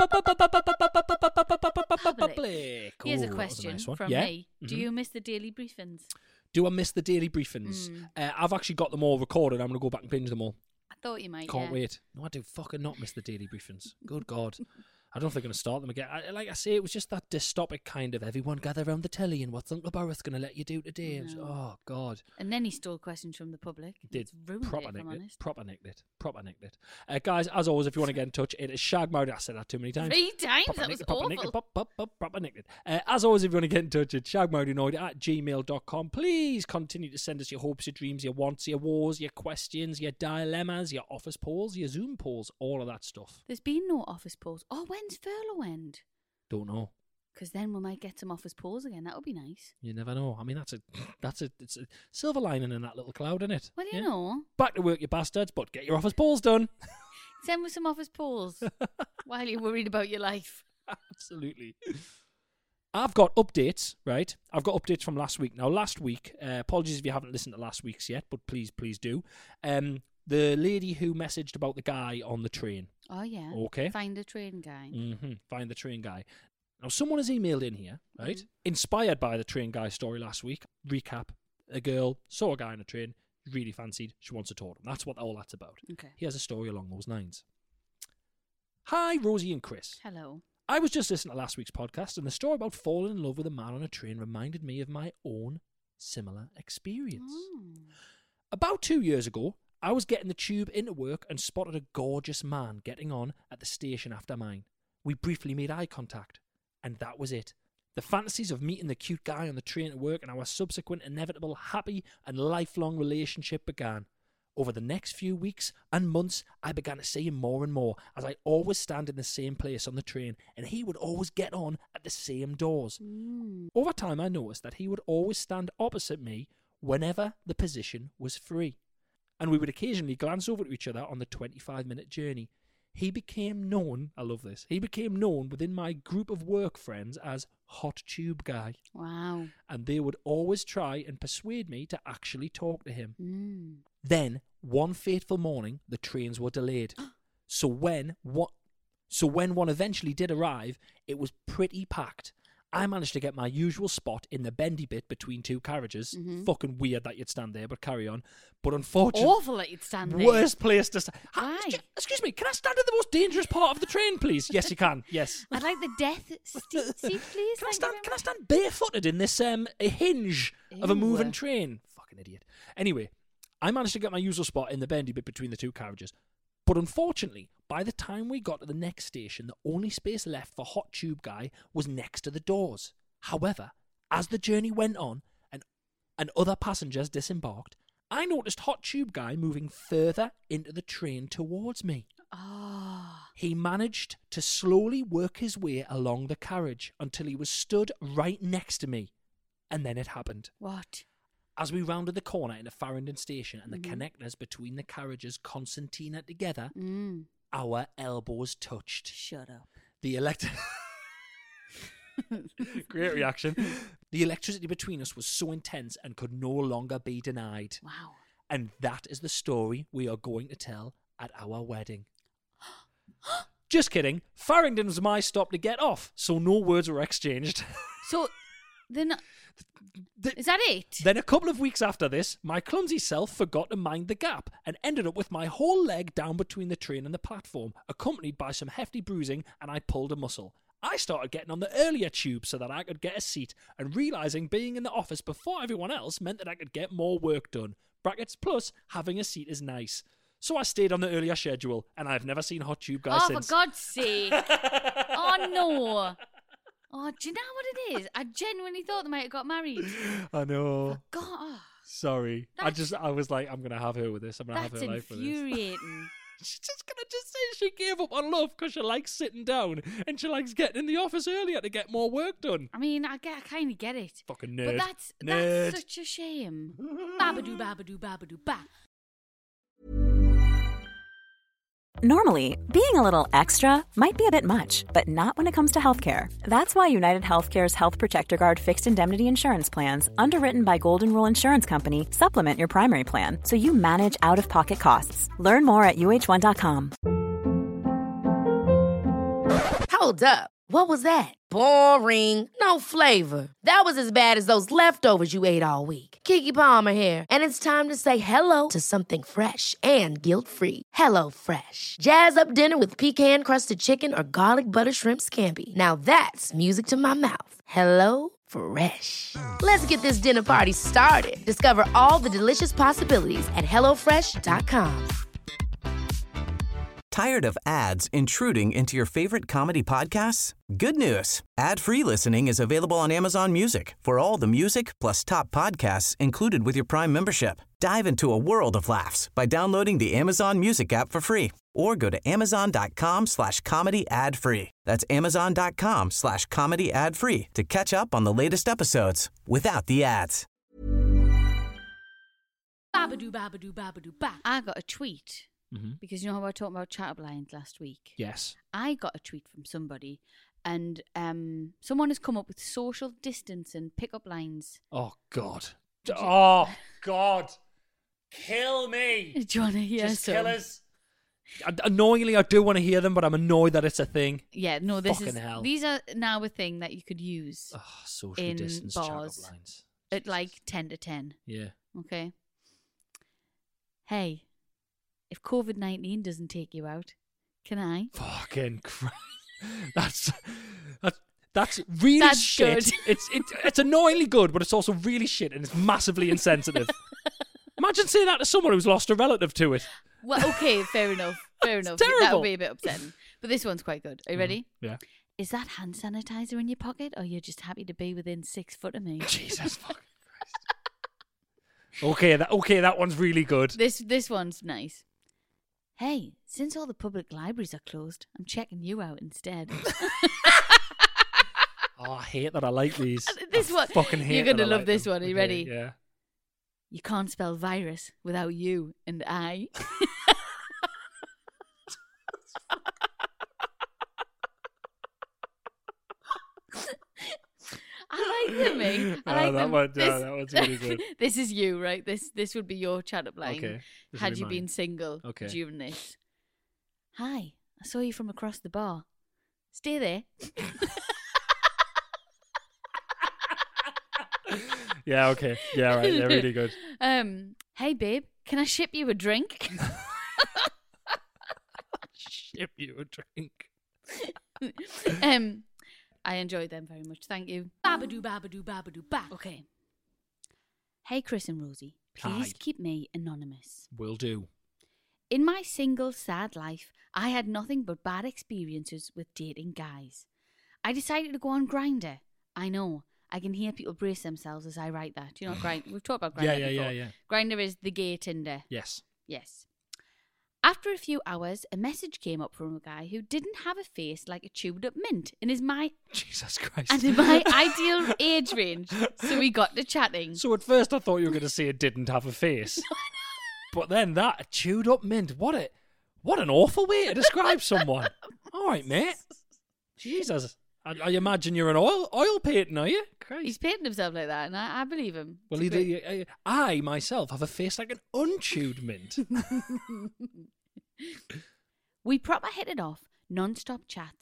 Public. Here's Ooh, a that was question nice one. from Yeah? me. Do Mhm. you miss the daily briefings? Do I miss the daily briefings? Mm. Uh, I've actually got them all recorded. I'm going to go back and binge them all. I thought you might. Can't yeah. wait. No, I do fucking not miss the daily briefings. Good God. I don't think I'm going to start them again. I, like I say, it was just that dystopic kind of everyone gather around the telly and what's Uncle Boris going to let you do today? It was- No. oh, God. And then he stole questions from the public. Did It's ruined proper it, if nicked I'm it. honest. Proper nicked it. Proper nicked it. Uh, guys, as always, if you want to get in touch, it is Shagmouth. I said that too many times. Three times? Proper That nicked was it, proper awful. nicked it, pop, pop, pop, proper nicked it. Uh, as always, if you want to get in touch, it's shagmoutinoid at gmail dot com. Please continue to send us your hopes, your dreams, your wants, your wars, your questions, your dilemmas, your office polls, your Zoom polls, all of that stuff. There's been no office polls. Oh, when's furlough end? Don't know. Because then we might get some office polls again. That would be nice. You never know. I mean, that's a that's a it's a silver lining in that little cloud, isn't it? Well, you Yeah? know, Back to work, you bastards, but get your office polls done. send us some office polls while you're worried about your life. Absolutely. I've got updates, right? I've got updates from last week. Now, last week, uh, apologies if you haven't listened to last week's yet, but please, please do. Um, the lady who messaged about the guy on the train. Oh, yeah. Okay. Find a train guy. Mm-hmm. Find the train guy. Now, someone has emailed in here, right? Mhm. Inspired by the train guy story last week. Recap. A girl saw a guy on a train, really fancied, she wants to talk to him. That's what all that's about. Okay. He has a story along those lines. Hi, Rosie and Chris. Hello. I was just listening to last week's podcast, and the story about falling in love with a man on a train reminded me of my own similar experience. Oh. About two years ago, I was getting the tube into work and spotted a gorgeous man getting on at the station after mine. We briefly made eye contact, and that was it. The fantasies of meeting the cute guy on the train to work and our subsequent inevitable happy and lifelong relationship began. Over the next few weeks and months, I began to see him more and more, as I always stand in the same place on the train, and he would always get on at the same doors. Mm. Over time, I noticed that he would always stand opposite me whenever the position was free, and we would occasionally glance over to each other on the twenty-five minute journey. He became known, I love this, he became known within my group of work friends as Hot Tube Guy, Wow. and they would always try and persuade me to actually talk to him. Mm. Then, one fateful morning, the trains were delayed. so when what so when one eventually did arrive, it was pretty packed. I managed to get my usual spot in the bendy bit between two carriages. Mhm. Fucking weird that you'd stand there, but carry on. But unfortunately, Awful that you'd stand there. worst place to stand. Why? Excuse me, can I stand in the most dangerous part of the train, please? Yes, you can. Yes. I'd like the death seat, seat please. Can I Thank you stand? very Can I much. stand barefooted in this um a hinge of a Ew. moving train? Fucking idiot. Anyway, I managed to get my usual spot in the bendy bit between the two carriages, but unfortunately, by the time we got to the next station, the only space left for Hot Tube Guy was next to the doors. However, as the journey went on and and other passengers disembarked, I noticed Hot Tube Guy moving further into the train towards me. Oh. He managed to slowly work his way along the carriage until he was stood right next to me. And then it happened. What? As we rounded the corner into Farringdon Station and the Mhm. connectors between the carriages concertina together, Mm. our elbows touched. Shut up. The elect... Great reaction. The electricity between us was so intense and could no longer be denied. Wow. And that is the story we are going to tell at our wedding. Just kidding. Farringdon was my stop to get off, so no words were exchanged. So They're not. The- Is that it? Then a couple of weeks after this, my clumsy self forgot to mind the gap and ended up with my whole leg down between the train and the platform, accompanied by some hefty bruising, and I pulled a muscle. I started getting on the earlier tube so that I could get a seat, and realising being in the office before everyone else meant that I could get more work done. Brackets plus, having a seat is nice. So I stayed on the earlier schedule, and I've never seen Hot Tube guys oh, since. for God's sake. Oh, no. Oh, do you know what it is? I genuinely thought they might have got married. I know. God. Oh, Sorry. I That's- just, I was like, I'm going to have her with this. I'm going to have that's her life with this. infuriating. She's just going to just say she gave up on love because she likes sitting down and she likes getting in the office earlier to get more work done. I mean, I, get, I kind of get it. Fucking nerd. But that's, Nerd. that's such a shame. Babadoo, babadoo, babadoo, ba. Normally, being a little extra might be a bit much, but not when it comes to healthcare. That's why United Healthcare's Health Protector Guard fixed indemnity insurance plans, underwritten by Golden Rule Insurance Company, supplement your primary plan so you manage out-of-pocket costs. Learn more at U H one dot com. Hold up. What was that? Boring. No flavor. That was as bad as those leftovers you ate all week. Keke Palmer here, and it's time to say hello to something fresh and guilt-free. Hello Fresh. Jazz up dinner with pecan-crusted chicken or garlic butter shrimp scampi. Now that's music to my mouth. Hello Fresh. Let's get this dinner party started. Discover all the delicious possibilities at hello fresh dot com. Tired of ads intruding into your favorite comedy podcasts? Good news. Ad-free listening is available on Amazon Music for all the music plus top podcasts included with your Prime membership. Dive into a world of laughs by downloading the Amazon Music app for free or go to amazon.com slash comedy ad free. That's amazon.com slash comedy ad free to catch up on the latest episodes without the ads. Babadoo, babadoo, babadoo, ba. I got a tweet. Mm-hmm. Because you know how I was talking about Chatterblind last week? Yes. I got a tweet from somebody, and um, someone has come up with social distancing pickup lines. Oh, God. Oh, God. Kill me. Do you want to hear Just some? kill us. I- Annoyingly, I do want to hear them, but I'm annoyed that it's a thing. Yeah, no, this Fucking is hell. these are now a thing that you could use Oh, social in distance bars chat-up lines. at like ten to ten. Yeah. Okay. Hey, if COVID nineteen doesn't take you out, can I? Fucking Christ. That's that's that's really That's shit. good. It's it, it's annoyingly good, but it's also really shit, and it's massively insensitive. Imagine saying that to someone who's lost a relative to it. Well, okay, fair enough. Fair It's enough. That terrible. would be a bit upsetting. But this one's quite good. Are you ready? Yeah. Is that hand sanitizer in your pocket, or you're just happy to be within six foot of me? Jesus fucking Christ. Okay, that okay, that one's really good. This this one's nice. Hey, since all the public libraries are closed, I'm checking you out instead. Oh, I hate that I like these. This I one, fucking hate you're that gonna I love like this them. one. Are you Okay, ready? Yeah. You can't spell virus without you and I. I like them, mate. I Oh, like that them. one- yeah, This- that one's really good. This is you, right? This this would be your chat up line. Okay. This will Had be you mine. been single Okay. during this. Hi, I saw you from across the bar. Stay there. Yeah, okay. Yeah, right. They're really good. Um, hey babe, can I ship you a drink? Ship you a drink. um, I enjoyed them very much. Thank you. Babadoo, babadoo, babadoo, ba. Okay. Hey Chris and Rosie, please Hi. keep me anonymous. Will do. In my single sad life, I had nothing but bad experiences with dating guys. I decided to go on Grindr. I know. I can hear people brace themselves as I write that. You know, Grind. We've talked about Grindr Yeah, yeah, before. yeah, yeah. Grindr is the gay Tinder. Yes. Yes. After a few hours, a message came up from a guy who didn't have a face like a chewed up mint and is my Jesus Christ. and in my ideal age range. So we got to chatting. So at first I thought you were going to say it didn't have a face. But then that, a chewed up mint. What a, what an awful way to describe someone. All right, mate. Jesus. I, I imagine you're an oil oil painting, are you? Christ. He's painting himself like that, and I, I believe him. Well, It's a either, great- I myself have a face like an unchewed mint. We proper hit it off, non-stop chats,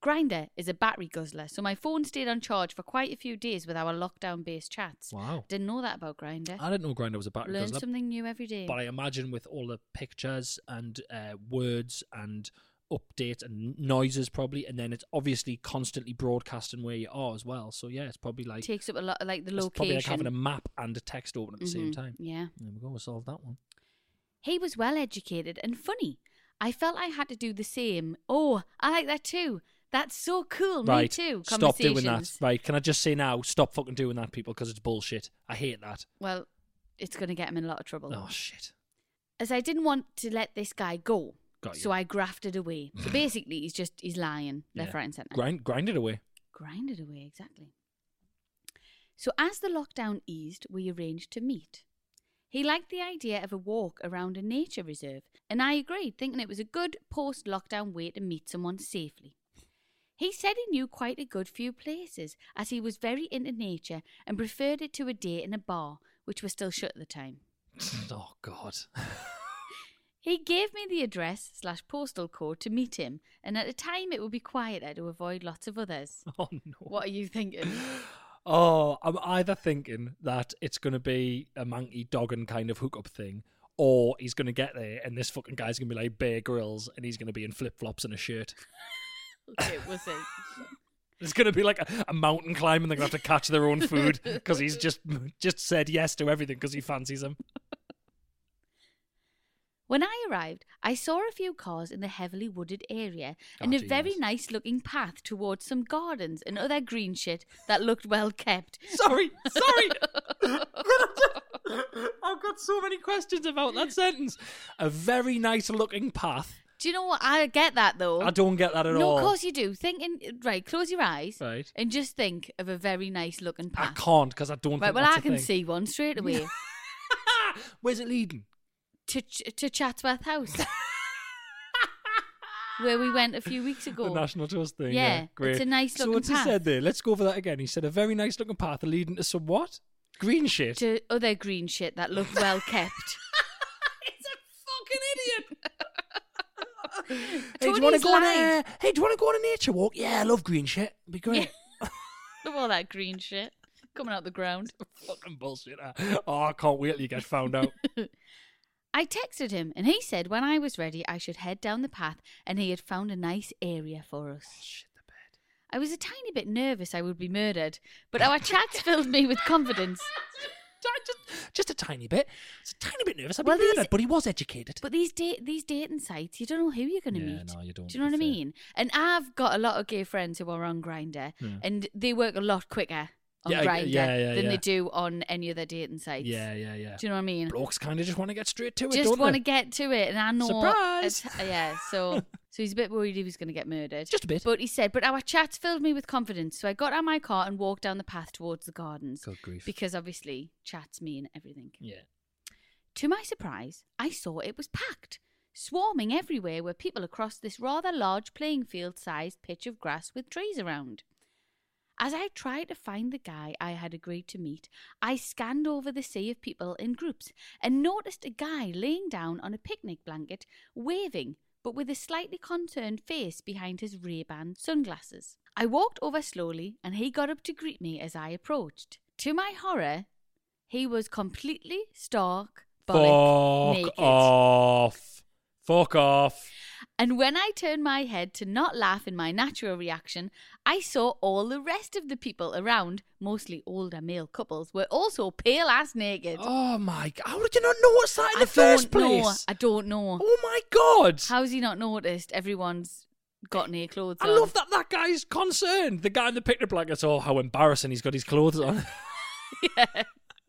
Grindr is a battery guzzler, so my phone stayed on charge for quite a few days with our lockdown-based chats. Wow. Didn't know that about Grindr. I didn't know Grindr was a battery Learn guzzler. something new every day. But I imagine with all the pictures and uh, words and updates and noises probably, and then it's obviously constantly broadcasting where you are as well. So yeah, it's probably like... Takes up a lot, like the it's location. probably like having a map and a text open at the same Mhm, time. Yeah. There we go, we'll solve that one. He was well educated and funny. I felt I had to do the same. Oh, I like that too. That's so cool. Right, Me too. stop doing that. Conversations. Right, can I just say now, stop fucking doing that, people, because it's bullshit. I hate that. Well, it's going to get him in a lot of trouble. Oh, shit. As I didn't want to let this guy go, Got you. so I grafted away. So basically, he's just, he's lying left, Yeah. right and centre. Grind, grind it away. Grinded away, exactly. So as the lockdown eased, we arranged to meet. He liked the idea of a walk around a nature reserve, and I agreed, thinking it was a good post-lockdown way to meet someone safely. He said he knew quite a good few places, as he was very into nature and preferred it to a date in a bar, which was still shut at the time. Oh, God. He gave me the address slash postal code to meet him, and at the time it would be quieter to avoid lots of others. Oh, no. What are you thinking? Oh, I'm either thinking that it's going to be a monkey dogging kind of hookup thing, or he's going to get there and this fucking guy's going to be like Bear Grylls and he's going to be in flip-flops and a shirt. Okay, we'll see. It's going to be like a, a mountain climb and they're going to have to catch their own food because he's just just said yes to everything because he fancies him. When I arrived, I saw a few cars in the heavily wooded area and Oh, a very Jesus. nice looking path towards some gardens and other green shit that looked well kept. Sorry, sorry. I've got so many questions about that sentence. A very nice looking path. Do you know what? I get that though. I don't get that at no, all. of course you do. Thinking, right, close your eyes Right. and just think of a very nice looking I path. can't because I don't Right, think well, that's I a can thing. see one straight away. Where's it leading? to Ch- to Chatsworth House, where we went a few weeks ago. The National Trust thing. Yeah, Yeah, great. it's a nice So looking what's he path. said there? Let's go over that again. He said a very nice looking path leading to some what? Green shit. To other green shit that looked well kept. He's a fucking idiot. hey, do Tony's you want to go on lying. a Hey, do you want to go on a nature walk? Yeah, I love green shit. It'd be great. Look at all that green shit coming out the ground. Fucking bullshit. huh? Oh, I can't wait till you get found out. I texted him and he said when I was ready I should head down the path and he had found a nice area for us. Shit the bed. I was a tiny bit nervous I would be murdered, but our chats filled me with confidence. Just, just a tiny bit. It's a tiny bit nervous. I'd be Well, these- murdered, but he was educated. But these date these dating sites, you don't know who you're going to Yeah, meet. no, you don't, Do you know to what I be fair. mean? And I've got a lot of gay friends who are on Grindr, Yeah. and they work a lot quicker on Yeah, I- Grindr yeah, yeah, than yeah. they do on any other dating sites. Yeah, yeah, yeah. Do you know what I mean? Blokes kind of just want to get straight to it, Just don't want to they? get to it, and I know. Surprise! it's- Yeah, so so he's a bit worried he was going to get murdered. Just a bit. But he said, but our chats filled me with confidence, so I got out of my car and walked down the path towards the gardens. Good grief. Because obviously, chats mean everything. Yeah. To my surprise, I saw it was packed. Swarming everywhere were people across this rather large playing field-sized pitch of grass with trees around. As I tried to find the guy I had agreed to meet, I scanned over the sea of people in groups and noticed a guy laying down on a picnic blanket, waving, but with a slightly concerned face behind his Ray-Ban sunglasses. I walked over slowly and he got up to greet me as I approached. To my horror, he was completely stark, bollock, Fuck naked. off. Fuck off. And when I turned my head to not laugh in my natural reaction, I saw all the rest of the people around, mostly older male couples, were also pale ass naked. Oh my god. How did you not notice that in I the first don't know. place? I don't know. Oh my god. How's he not noticed? Everyone's got naked clothes I on. love that that guy's concerned. The guy in the picnic blanket. Oh, how embarrassing. He's got his clothes on. Yeah.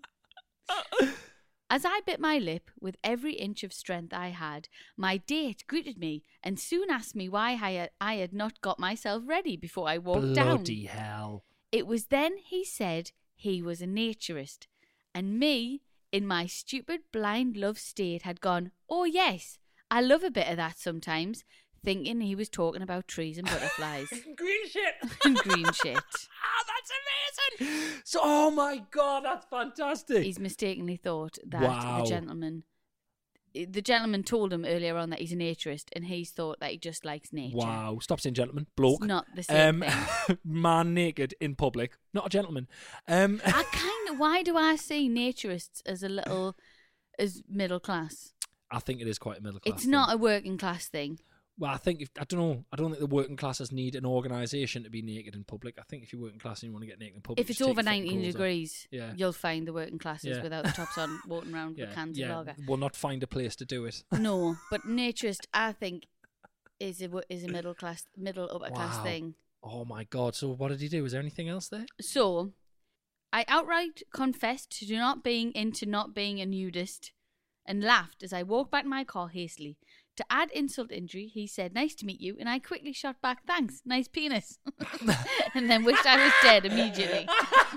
As I bit my lip with every inch of strength I had, my date greeted me and soon asked me why I had, I had not got myself ready before I walked down. Bloody hell. It was then he said he was a naturist, and me, in my stupid blind love state, had gone, oh yes, I love a bit of that sometimes, thinking he was talking about trees and butterflies Green shit. and green shit. Ah, that's amazing. So, oh my god, that's fantastic. He's mistakenly thought that Wow. the gentleman the gentleman told him earlier on that he's a naturist, and he's thought that he just likes nature. Wow. Stop saying gentleman. Bloke. It's not the same um, thing. Man naked in public. Not a gentleman. Um, I kind of. Why do I see naturists as a little, as middle class? I think it is quite a middle class. It's thing. not a working class thing. Well, I think if I don't know. I don't think the working classes need an organisation to be naked in public. I think if you're working class and you want to get naked in public, If it's just take over your fucking nineteen clothes off. degrees, Yeah. you'll find the working classes Yeah. without the tops on, walking around yeah, with cans yeah, of lager. we'll not find a place to do it. No, but naturist, I think, is a wo- is a middle class, middle upper class Wow. thing. Oh my god! So what did he do? Was there anything else there? So, I outright confessed to not being into not being a nudist, and laughed as I walked back to my car hastily. To add insult to injury, he said, "Nice to meet you," and I quickly shot back, "Thanks, nice penis," and then wished I was dead immediately.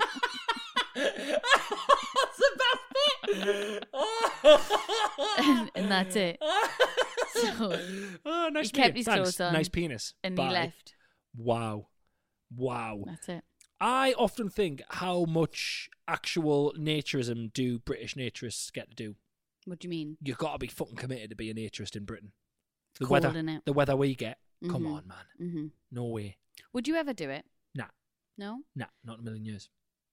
That's the best bit. and, and that's it. So, Oh, nice he kept penis. his Thanks. clothes on, Nice penis. and Bye. he left. Wow, wow. That's it. I often think how much actual naturism do British naturists get to do. What do you mean? You've got to be fucking committed to be a naturist in Britain. The Cold, weather, innit? the weather we get. Come Mhm. on, man. Mm-hmm. No way. Would you ever do it? Nah, No. nah, not in a million years.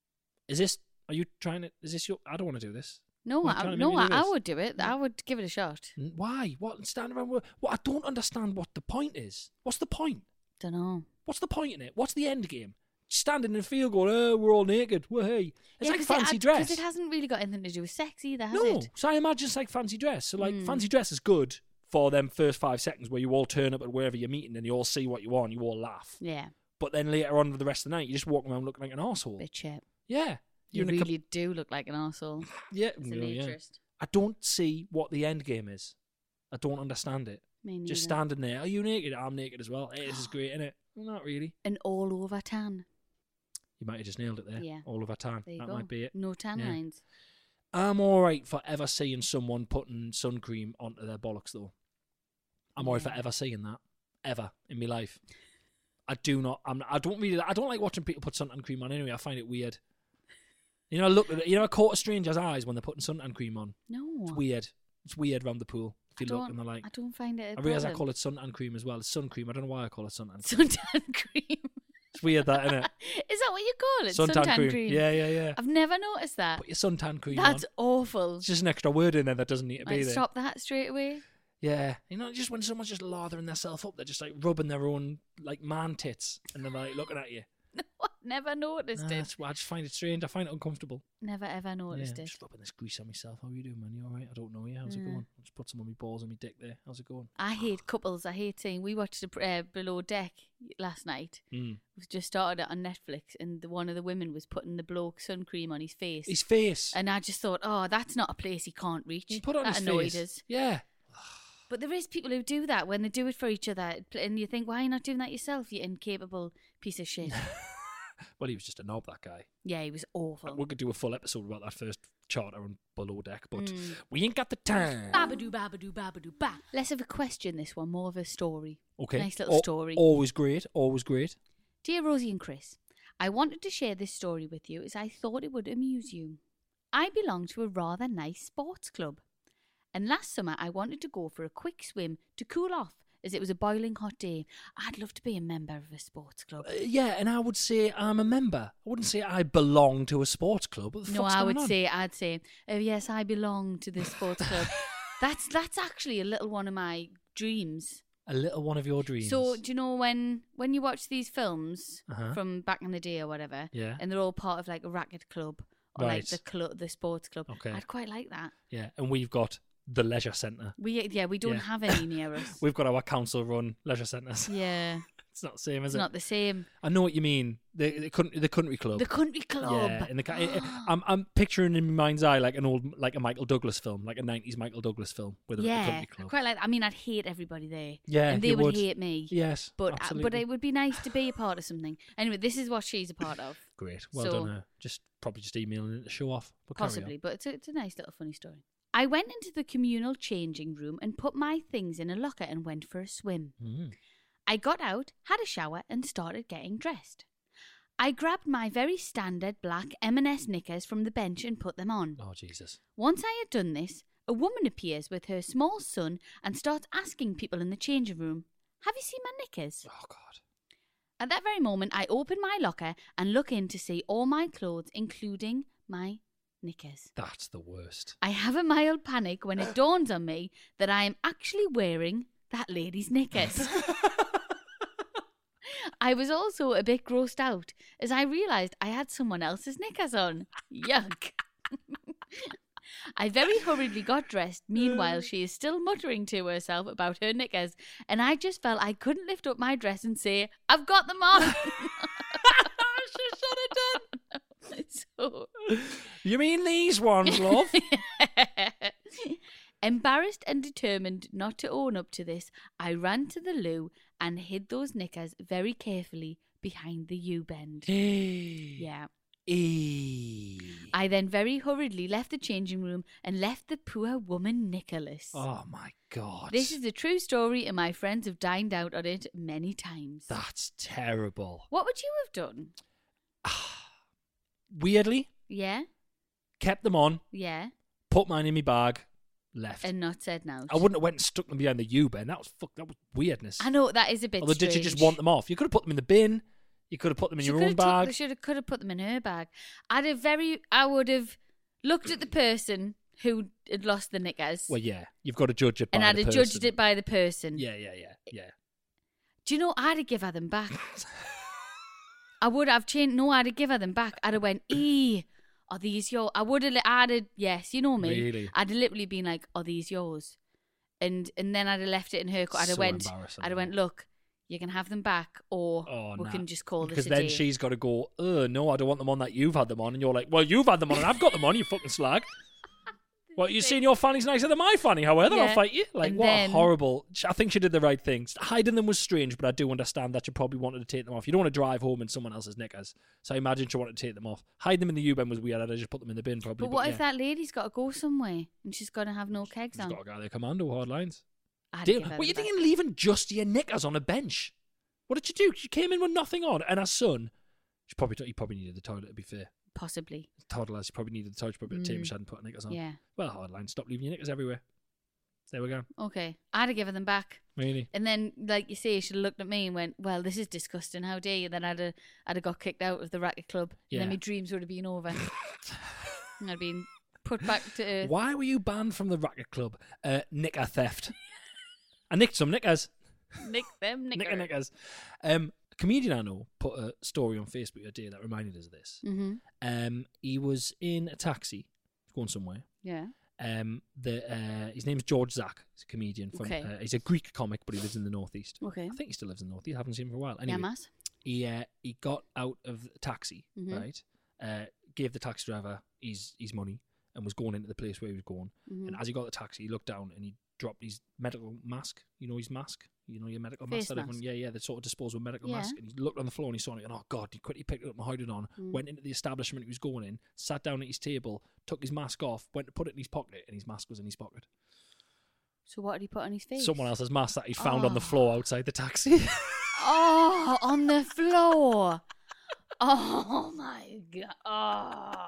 Is this? Are you trying to? Is this your? I don't want to do this. No, What, I, trying to no, make me do I, I this? would do it. I would give it a shot. N- Why? What? Stand around? What? what? I don't understand what the point is. What's the point? Don't know. What's the point in it? What's the end game? Standing in the field going, oh, we're all naked. Well, hey. It's like fancy dress. Because it hasn't really got anything to do with sex either, has No. it? So I imagine it's like fancy dress. So like Mm. fancy dress is good for them first five seconds where you all turn up at wherever you're meeting and you all see what you want, you all laugh. Yeah, But then later on for the rest of the night, you just walk around looking like an arsehole. bit shit. Yeah. You You're in a really com- do look like an arsehole. yeah. As a well, yeah. naturist. I don't see what the end game is. I don't understand it. Me neither. Just standing there. Are you naked? I'm naked as well. Hey, this is great, isn't it? Well, not really. An all over tan. You might have just nailed it there. Yeah. All over tan. There you That go. might be it. No tan Yeah. lines. I'm all right for ever seeing someone putting sun cream onto their bollocks, though. I'm all right for Yeah. ever seeing that, ever in my life. I do not. I'm. I don't really. I don't like watching people put suntan cream on. Anyway, I find it weird. You know, I look at it. You know, I caught a stranger's eyes when they're putting suntan cream on. No. It's weird. It's weird round the pool. If I you look don't, and they're like, I don't find it a I realise I problem. call it suntan cream as well. It's sun cream. I don't know why I call it suntan cream. Suntan cream. It's weird, that, isn't it? Is that what you call it? Suntan cream. Yeah, yeah, yeah. I've never noticed that. Put your suntan cream That's on. awful. It's just an extra word in there that doesn't need to be Right, there. stop that straight away. Yeah, you know, just when someone's just lathering themselves up, they're just like rubbing their own like man tits, and they're like looking at you. Never noticed Nah, it. that's why I just find it strange. I find it uncomfortable. Never ever noticed yeah, it. just rubbing this grease on myself. How are you doing, man? You all right? I don't know you. How's it Yeah. going? I'll just put some on my balls and my dick there. How's it going? I hate couples. I hate seeing. We watched the, uh, Below Deck last night. Mm. We've just started it on Netflix, and the, one of the women was putting the bloke sun cream on his face. His face. And I just thought, oh, that's not a place he can't reach. You put it on that his annoyed face. us. Yeah. But there is people who do that when they do it for each other, and you think, why are you not doing that yourself, you incapable piece of shit? Well, he was just a knob, that guy. Yeah, he was awful. We could do a full episode about that first charter on Below Deck, but Mm. we ain't got the time. Babadoo, babadoo, babadoo, ba. Less of a question, this one, more of a story. Okay. Nice little Al- story. Always great. Always great. Dear Rosie and Chris, I wanted to share this story with you as I thought it would amuse you. I belong to a rather nice sports club, and last summer I wanted to go for a quick swim to cool off as it was a boiling hot day. I'd love to be a member of a sports club. Uh, yeah, and I would say I'm a member. I wouldn't say I belong to a sports club. What the No, fuck's I going would on? say, I'd say, oh yes, I belong to this sports club. That's that's actually a little one of my dreams. A little one of your dreams. So, do you know when when you watch these films Uh-huh. from back in the day or whatever, Yeah. and they're all part of like a racket club or Right. like the club, the sports club? Okay. I'd quite like that. Yeah, and we've got the leisure centre. We yeah, we don't Yeah. have any near us. We've got our council-run leisure centres. Yeah, It's not the same, is it's it? not the same. I know what you mean. The the country, the country club. The country club. Yeah, in the ca- I- I- I'm I'm picturing in my mind's eye like an old like a Michael Douglas film, like a nineties Michael Douglas film with a the yeah, country I club. quite like. I mean, I'd hate everybody there. Yeah, and they you would, would. hate me. Yes, But uh, absolutely. but it would be nice to be a part of something. Anyway, this is what she's a part of. Great, well So- done. Her. Just probably just emailing it to show off. But carry on. Possibly, but it's a, it's a nice little funny story. I went into the communal changing room and put my things in a locker and went for a swim. Mm. I got out, had a shower, and started getting dressed. I grabbed my very standard black M and S knickers from the bench and put them on. Oh Jesus! Once I had done this, a woman appears with her small son and starts asking people in the changing room, "Have you seen my knickers?" Oh, God. At that very moment, I open my locker and look in to see all my clothes, including my knickers. That's the worst. I have a mild panic when it dawns on me that I am actually wearing that lady's knickers. I was also a bit grossed out as I realised I had someone else's knickers on. Yuck. I very hurriedly got dressed. Meanwhile, she is still muttering to herself about her knickers, and I just felt I couldn't lift up my dress and say, "I've got them on." She should have done. So, You mean these ones, love? embarrassed and determined not to own up to this, I ran to the loo and hid those knickers very carefully behind the U-bend. Yeah. Eee. I then very hurriedly left the changing room and left the poor woman knickerless. Oh, my God. This is a true story, and my friends have dined out on it many times. That's terrible. What would you have done? Weirdly, Yeah? kept them on, Yeah? put mine in my bag, left. And not said no. I wouldn't have went and stuck them behind the U-bend. That was fuck. That was weirdness. I know, that is a bit Although, strange. did you just want them off? You could have put them in the bin. You could have put them in She your could own have took- bag. They should have, could have put them in her bag. I'd have very, I would have looked at the person who had lost the knickers. Well, yeah, you've got to judge it by and I'd the have person. judged it by the person. Yeah, yeah, yeah, yeah. Do you know, I'd have given her them back. I would have changed, no, I'd have given her them back. I'd have went, "Ee, are these yours?" I would have, I'd have, yes, you know me. Really? I'd have literally been like, "Are these yours?" And and then I'd have left it in her, co- I'd have So went, embarrassing, I'd have went, man. "Look, you can have them back, or Oh, we nah. can just call Because this a then day." she's got to go, "Oh, no, I don't want them on that you've had them on." And you're like, "Well, you've had them on and I've got them on, you fucking slag." Well, you seen your fanny's nicer than my fanny, however, Yeah. I'll fight you. Like, And what then- a horrible... I think she did the right thing. Hiding them was strange, but I do understand that you probably wanted to take them off. You don't want to drive home in someone else's knickers. So I imagine she wanted to take them off. Hide them in the U-bend was weird. I'd have just put them in the bin, probably. But what yeah. if that lady's got to go somewhere and she's got to have no kegs She's on? got a guy there, commando, hard lines. I'd Damn, give her what are you them back. thinking leaving just your knickers on a bench? What did you do? She came in with nothing on, and her son... She probably, he probably needed the toilet, to be fair. Possibly. Toddlers, he probably needed the toilet, probably a team Mm. she hadn't put knickers on. Yeah. Well, hard line. Stop leaving your knickers everywhere. There we go. Okay. I'd have given them back. Really? And then, like you say, she'd have looked at me and went, "Well, this is disgusting. How dare you?" Then I'd have, I'd have got kicked out of the racket club. And Yeah. then my dreams would have been over. And I'd been put back to earth. Why were you banned from the racket club? Uh, knicker theft. I nicked some knickers. Nick them, nicker. Knicker knickers. Um, a comedian I know put a story on Facebook a day that reminded us of this. Mm-hmm. Um, he was in a taxi, going somewhere. Yeah. Um, the uh, his name's George Zak. He's a comedian from. Okay. Uh, he's a Greek comic, but he lives in the northeast. Okay. I think he still lives in the northeast. I haven't seen him for a while. Anyway, Yeah, Mass. he uh, he got out of the taxi, Mhm. right? Uh, gave the taxi driver his his money and was going into the place where he was going. Mhm. And as he got the taxi, he looked down and he dropped his medical mask. You know his mask. You know your medical Face mask. That everyone, mask. yeah, yeah, the sort of disposable medical Yeah. mask. And he looked on the floor and he saw it. And oh God! He quickly picked it up and hid it on. Mm. Went into the establishment he was going in. Sat down at his table. Took his mask off. Went to put it in his pocket, and his mask was in his pocket. So what did he put on his face? Someone else's mask that he found on the Oh. floor outside the taxi. Oh, on the floor. Oh my god. Oh.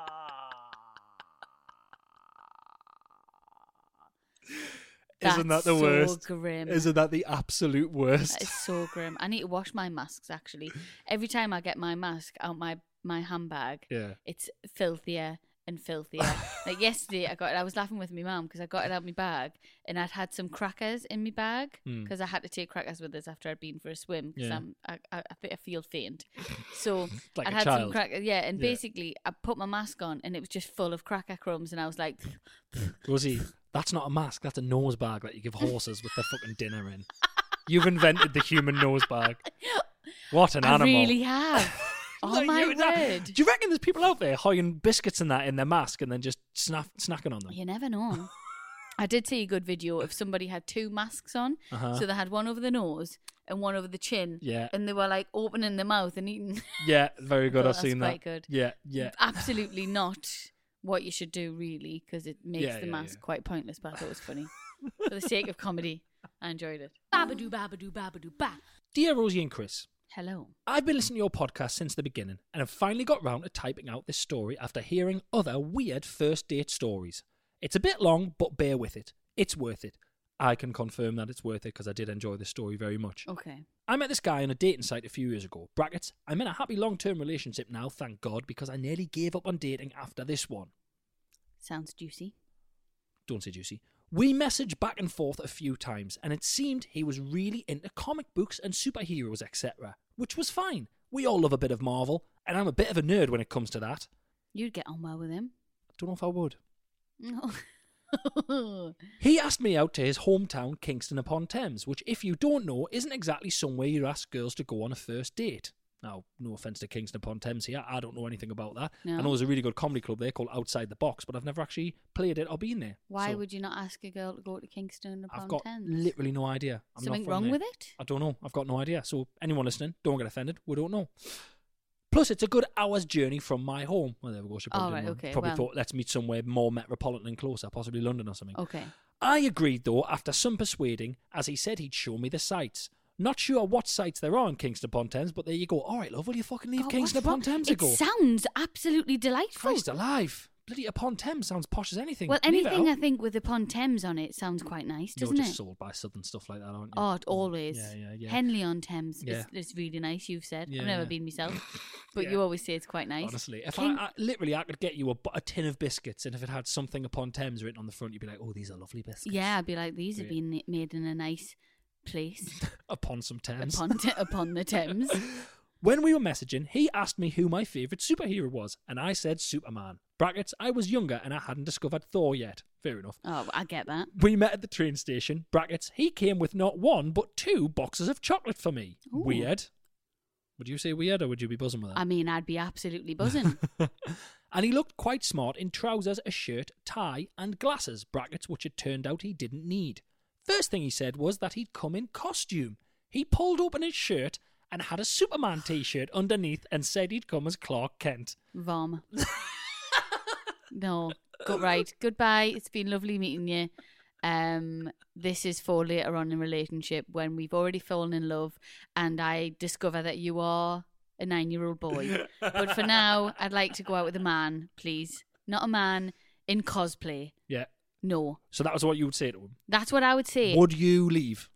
Isn't that That's the so worst? Grim. Isn't that the absolute worst? That is so grim. I need to wash my masks. Actually, every time I get my mask out my my handbag, Yeah. it's filthier and filthier. Like yesterday, I got it. I was laughing with my mum because I got it out my bag and I'd had some crackers in my bag Mm. because I had to take crackers with us after I'd been for a swim because Yeah. I'm I, I I think I feel faint. So Like I'd a had some child. crackers. Yeah, and Yeah. basically I put my mask on and it was just full of cracker crumbs and I was like, Rosie, that's not a mask. That's a nose bag that you give horses with their fucking dinner in. You've invented the human nose bag. What an I animal. really have. Oh Like, my you- that- word! Do you reckon there's people out there hoying biscuits and that in their mask and then just snack, snacking on them? You never know. I did see a good video of somebody had two masks on. Uh-huh. So they had one over the nose and one over the chin. Yeah. And they were like opening their mouth and eating. Yeah, very good. thought I've that's seen that. quite good. Yeah, yeah. Absolutely not what you should do, really, because it makes Yeah, the yeah, mask yeah. quite pointless, but I thought it was funny. For the sake of comedy, I enjoyed it. Babadoo, babadoo, babadoo, ba. Dear Rosie and Chris, Hello. I've been listening to your podcast since the beginning and have finally got round to typing out this story after hearing other weird first date stories. It's a bit long, but bear with it. It's worth it. I can confirm that it's worth it because I did enjoy this story very much. Okay. I met this guy on a dating site a few years ago. Brackets, I'm in a happy long-term relationship now, thank God, because I nearly gave up on dating after this one. Sounds juicy. Don't say juicy. We messaged back and forth a few times, and it seemed he was really into comic books and superheroes, et cetera, which was fine. We all love a bit of Marvel, and I'm a bit of a nerd when it comes to that. You'd get on well with him. Don't know if I would. No. He asked me out to his hometown, Kingston upon Thames, which, if you don't know, isn't exactly somewhere you ask girls to go on a first date. Now, no offence to Kingston upon Thames here, I don't know anything about that. No. I know there's a really good comedy club there called Outside the Box, but I've never actually played it or been there. Why So would you not ask a girl to go to Kingston upon I've got Thames? literally no idea. I'm Something not from wrong there. with it? I don't know. I've got no idea. So anyone listening, don't get offended. We don't know. Plus, it's a good hour's journey from my home. Well, there we go. She probably, Oh, right, didn't- okay, probably well. thought, let's meet somewhere more metropolitan and closer, possibly London or something. Okay. I agreed, though, after some persuading, as he said he'd show me the sights. Not sure what sites there are in Kingston upon Thames, but there you go. All right, love, will you fucking leave God, Kingston what's upon wrong? Thames It to go? sounds absolutely delightful. Christ alive. Bloody upon Thames sounds posh as anything. Well, Leave it anything I out. think with upon Thames on it sounds quite nice, You're doesn't just it? sold by Southern stuff like that, aren't you? Oh, it always. Yeah, yeah, yeah. Henley on Thames. Yeah. It's, it's really nice, you've said. Yeah, I've never yeah. been myself. But Yeah. you always say it's quite nice. Honestly, if King- I, I literally I could get you a, bu- a tin of biscuits, and if it had something upon Thames written on the front, you'd be like, "Oh, these are lovely biscuits." Yeah, I'd be like, these have Yeah. been made in a nice place upon some Thames. upon, t- upon the Thames. When we were messaging, he asked me who my favourite superhero was, and I said Superman. Brackets, I was younger and I hadn't discovered Thor yet. Fair enough. Oh, I get that. We met at the train station. Brackets, he came with not one, but two boxes of chocolate for me. Ooh. Weird. Would you say weird, or would you be buzzing with that? I mean, I'd be absolutely buzzing. And he looked quite smart in trousers, a shirt, tie, and glasses, brackets, which it turned out he didn't need. First thing he said was that he'd come in costume. He pulled open his shirt and had a Superman t-shirt underneath and said he'd come as Clark Kent. Vom. No. Go, right. Goodbye. It's been lovely meeting you. Um, this is for later on in a relationship when we've already fallen in love and I discover that you are a nine-year-old boy. But for now, I'd like to go out with a man, please. Not a man in cosplay. Yeah. No. So that was what you would say to him. That's what I would say. Would you leave?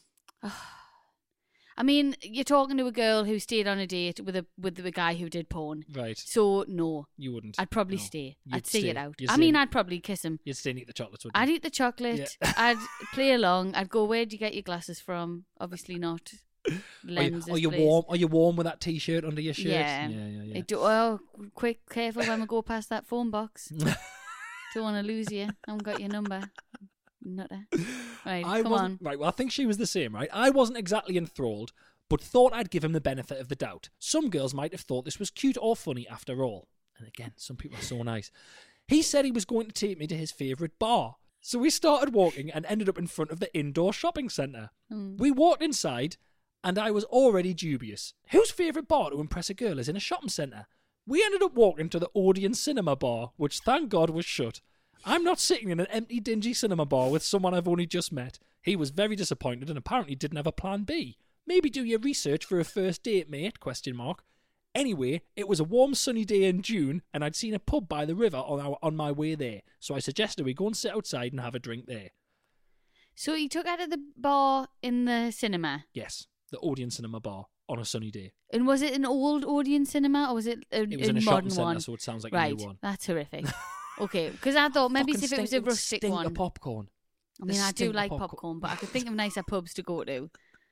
I mean, you're talking to a girl who stayed on a date with a with the guy who did porn. Right. So, no. You wouldn't. I'd probably No. stay. You'd I'd see stay. it out. You'd I stay. mean, I'd probably kiss him. You'd stay and eat the chocolates, wouldn't I'd you? eat the chocolate. Yeah. I'd play along. I'd go, where'd you get your glasses from? Obviously not Are you, lenses. are you please. warm? Are you warm with that t-shirt under your shirt? Yeah. yeah, yeah. yeah. I do, oh, quick, careful when we go past that phone box. Don't want to lose you. I haven't got your number. Nutter. Right, I come wasn't, on. Right, well, I think she was the same, right? I wasn't exactly enthralled, but thought I'd give him the benefit of the doubt. Some girls might have thought this was cute or funny after all. And again, some people are so nice. He said he was going to take me to his favourite bar. So we started walking and ended up in front of the indoor shopping centre. Mm. We walked inside, and I was already dubious. Whose favourite bar to impress a girl is in a shopping centre? We ended up walking to the Odeon Cinema Bar, which thank God was shut. I'm not sitting in an empty, dingy cinema bar with someone I've only just met. He was very disappointed and apparently didn't have a plan B. Maybe do your research for a first date, mate, question mark. Anyway, it was a warm sunny day in June and I'd seen a pub by the river on our, on my way there, so I suggested we go and sit outside and have a drink there. So he took her to the bar in the cinema. Yes, the Odeon Cinema Bar on a sunny day. And was it an old Odeon cinema or was it a, It was a in a modern shopping one? centre, so it sounds like right, a new one. that's horrific. Okay, because I thought maybe Fucking if it was a stink- rustic stink one. of popcorn. I mean, The I do stink of like popcorn. popcorn, but I could think of nicer pubs to go to.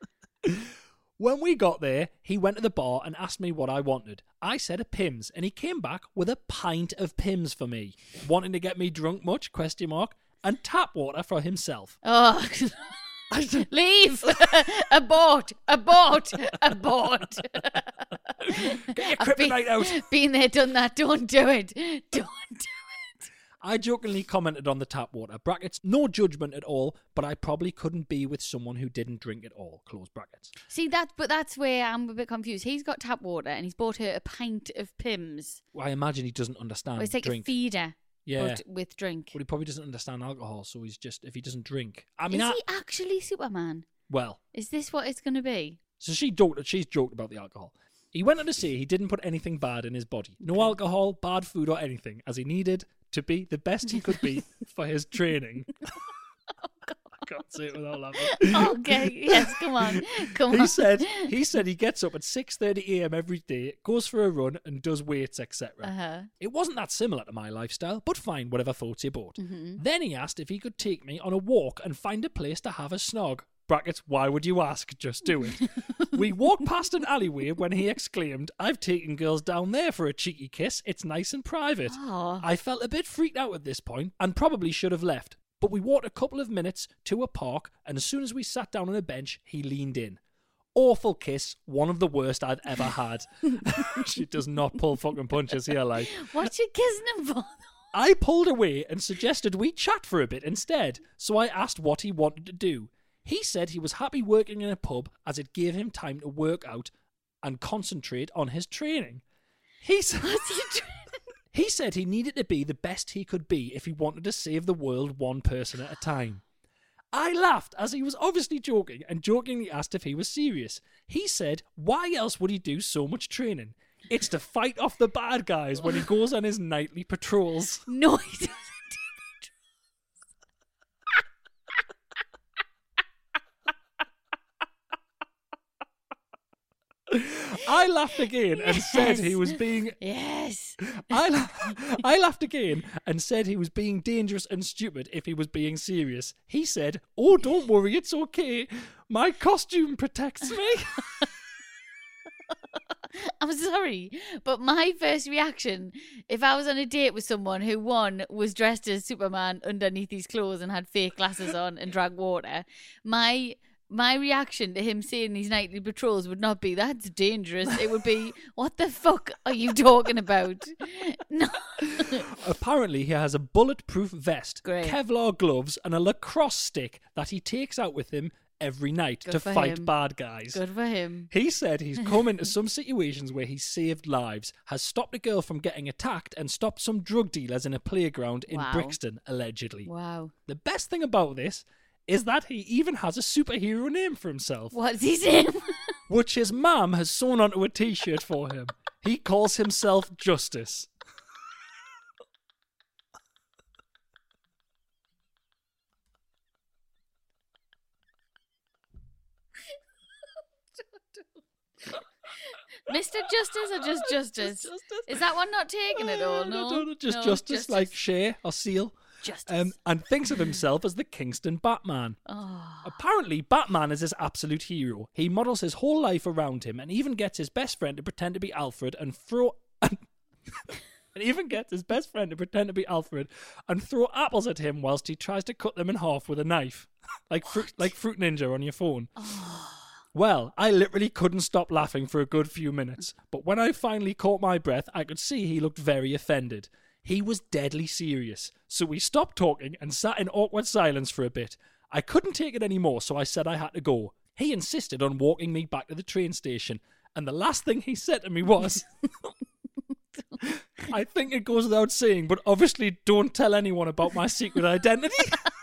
When we got there, he went to the bar and asked me what I wanted. I said a Pimm's, and he came back with a pint of Pimm's for me. Wanting to get me drunk much? Question mark. And tap water for himself. Oh, leave! Abort! Abort! Abort! Get your I've been- kryptonite out. Been there, done that. Don't do it. Don't do it. I jokingly commented on the tap water. Brackets, no judgment at all, but I probably couldn't be with someone who didn't drink at all. Close brackets. See that, but that's where I'm a bit confused. He's got tap water and he's bought her a pint of Pimm's. Well, I imagine he doesn't understand Well, it's like drink. a feeder, Yeah. but with drink. But he probably doesn't understand alcohol, so he's just, if he doesn't drink. I mean, Is I, he actually Superman? well, Is this what it's going to be? so she joked, she's joked about the alcohol. He went on to say he didn't put anything bad in his body. No alcohol, bad food or anything, as he needed to be the best he could be for his training. I can't say it without laughing. Okay, yes, come on. Come He on. said he said he gets up at six thirty a.m. every day, goes for a run and does weights, et cetera. Uh-huh. It wasn't that similar to my lifestyle, but fine, whatever floats your boat. Mm-hmm. Then he asked if he could take me on a walk and find a place to have a snog. Brackets, why would you ask? Just do it. We walked past an alleyway when he exclaimed, I've taken girls down there for a cheeky kiss. It's nice and private. Aw. I felt a bit freaked out at this point and probably should have left. But we walked a couple of minutes to a park, and as soon as we sat down on a bench, he leaned in. Awful kiss, one of the worst I'd ever had. She does not pull fucking punches here, like. What you kissing him for? I pulled away and suggested we chat for a bit instead, so I asked what he wanted to do. He said he was happy working in a pub as it gave him time to work out and concentrate on his training. He said... What's he doing? He said he needed to be the best he could be if he wanted to save the world one person at a time. I laughed as he was obviously joking and jokingly asked if he was serious. He said, why else would he do so much training? It's to fight off the bad guys when he goes on his nightly patrols. No, he doesn't. I laughed again and said he Yes. was being... Yes. I, la- I laughed again and said he was being dangerous and stupid if he was being serious. He said, oh, don't worry, it's okay. My costume protects me. I'm sorry, but my first reaction, if I was on a date with someone who, one, was dressed as Superman underneath his clothes and had fake glasses on and drank water, my... My reaction to him saying these nightly patrols would not be, that's dangerous. It would be, what the fuck are you talking about? No. Apparently, he has a bulletproof vest, Great. Kevlar gloves, and a lacrosse stick that he takes out with him every night Good to for fight him. bad guys. Good for him. He said he's come into some situations where he's saved lives, has stopped a girl from getting attacked, and stopped some drug dealers in a playground in Wow. Brixton, allegedly. Wow. The best thing about this is that he even has a superhero name for himself, What's his name? which his mum has sewn onto a t-shirt for him. He calls himself Justice. Mister Justice or just Justice? Is that one not taken at all? No, no, no, just No, Justice, like Shea or Seal. Justice. Um, and thinks of himself as the Kingston Batman. Oh. Apparently, Batman is his absolute hero. He models his whole life around him and even gets his best friend to pretend to be Alfred and throw... And, and even gets his best friend to pretend to be Alfred and throw apples at him whilst he tries to cut them in half with a knife. like fruit, like Fruit Ninja on your phone. Well, I literally couldn't stop laughing for a good few minutes, but when I finally caught my breath, I could see he looked very offended. He was deadly serious, so we stopped talking and sat in awkward silence for a bit. I couldn't take it anymore, so I said I had to go. He insisted on walking me back to the train station, and the last thing he said to me was, I think it goes without saying, but obviously don't tell anyone about my secret identity.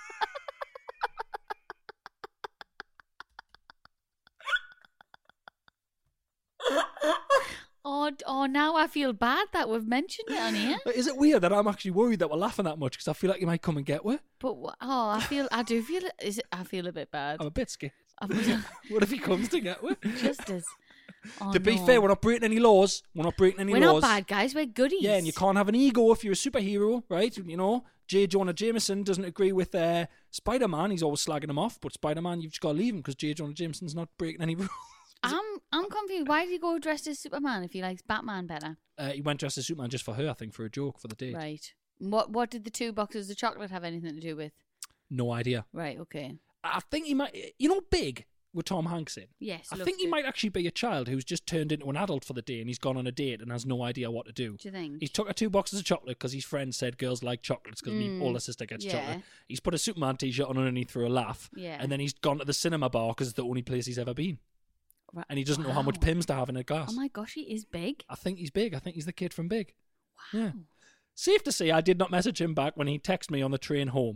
Oh, oh, now I feel bad that we've mentioned it on here. Is it weird that I'm actually worried that we're laughing that much because I feel like you might come and get me? But wh- oh, I feel, I do feel, is it, I feel a bit bad. I'm a bit scared. I'm- What if he comes to get me? Justice. Oh, to be no. fair, we're not breaking any laws. We're not breaking any We're laws. not bad guys. We're goodies. Yeah, and you can't have an ego if you're a superhero, right? You know, J. Jonah Jameson doesn't agree with uh, Spider-Man. He's always slagging him off. But Spider-Man, you've just got to leave him because J. Jonah Jameson's not breaking any rules. I'm, I'm confused. Why did he go dressed as Superman if he likes Batman better? Uh, he went dressed as Superman just for her, I think, for a joke for the date. Right. What, what did the two boxes of chocolate have anything to do with? No idea. Right. Okay. I think he might. You know, Big with Tom Hanks in. Yes. I loved think he it. might actually be a child who's just turned into an adult for the day and he's gone on a date and has no idea what to do. Do you think? He's took her two boxes of chocolate because his friend said girls like chocolates because Mm. my older sister gets Yeah. chocolate. He's put a Superman t-shirt on underneath for a laugh. Yeah. And then he's gone to the cinema bar because it's the only place he's ever been. Right. And he doesn't know how much Wow. Pimm's to have in a glass. Oh my gosh, he is big. I think he's big. I think he's the kid from Big. Wow. Yeah. Safe to say I did not message him back when he texted me on the train home.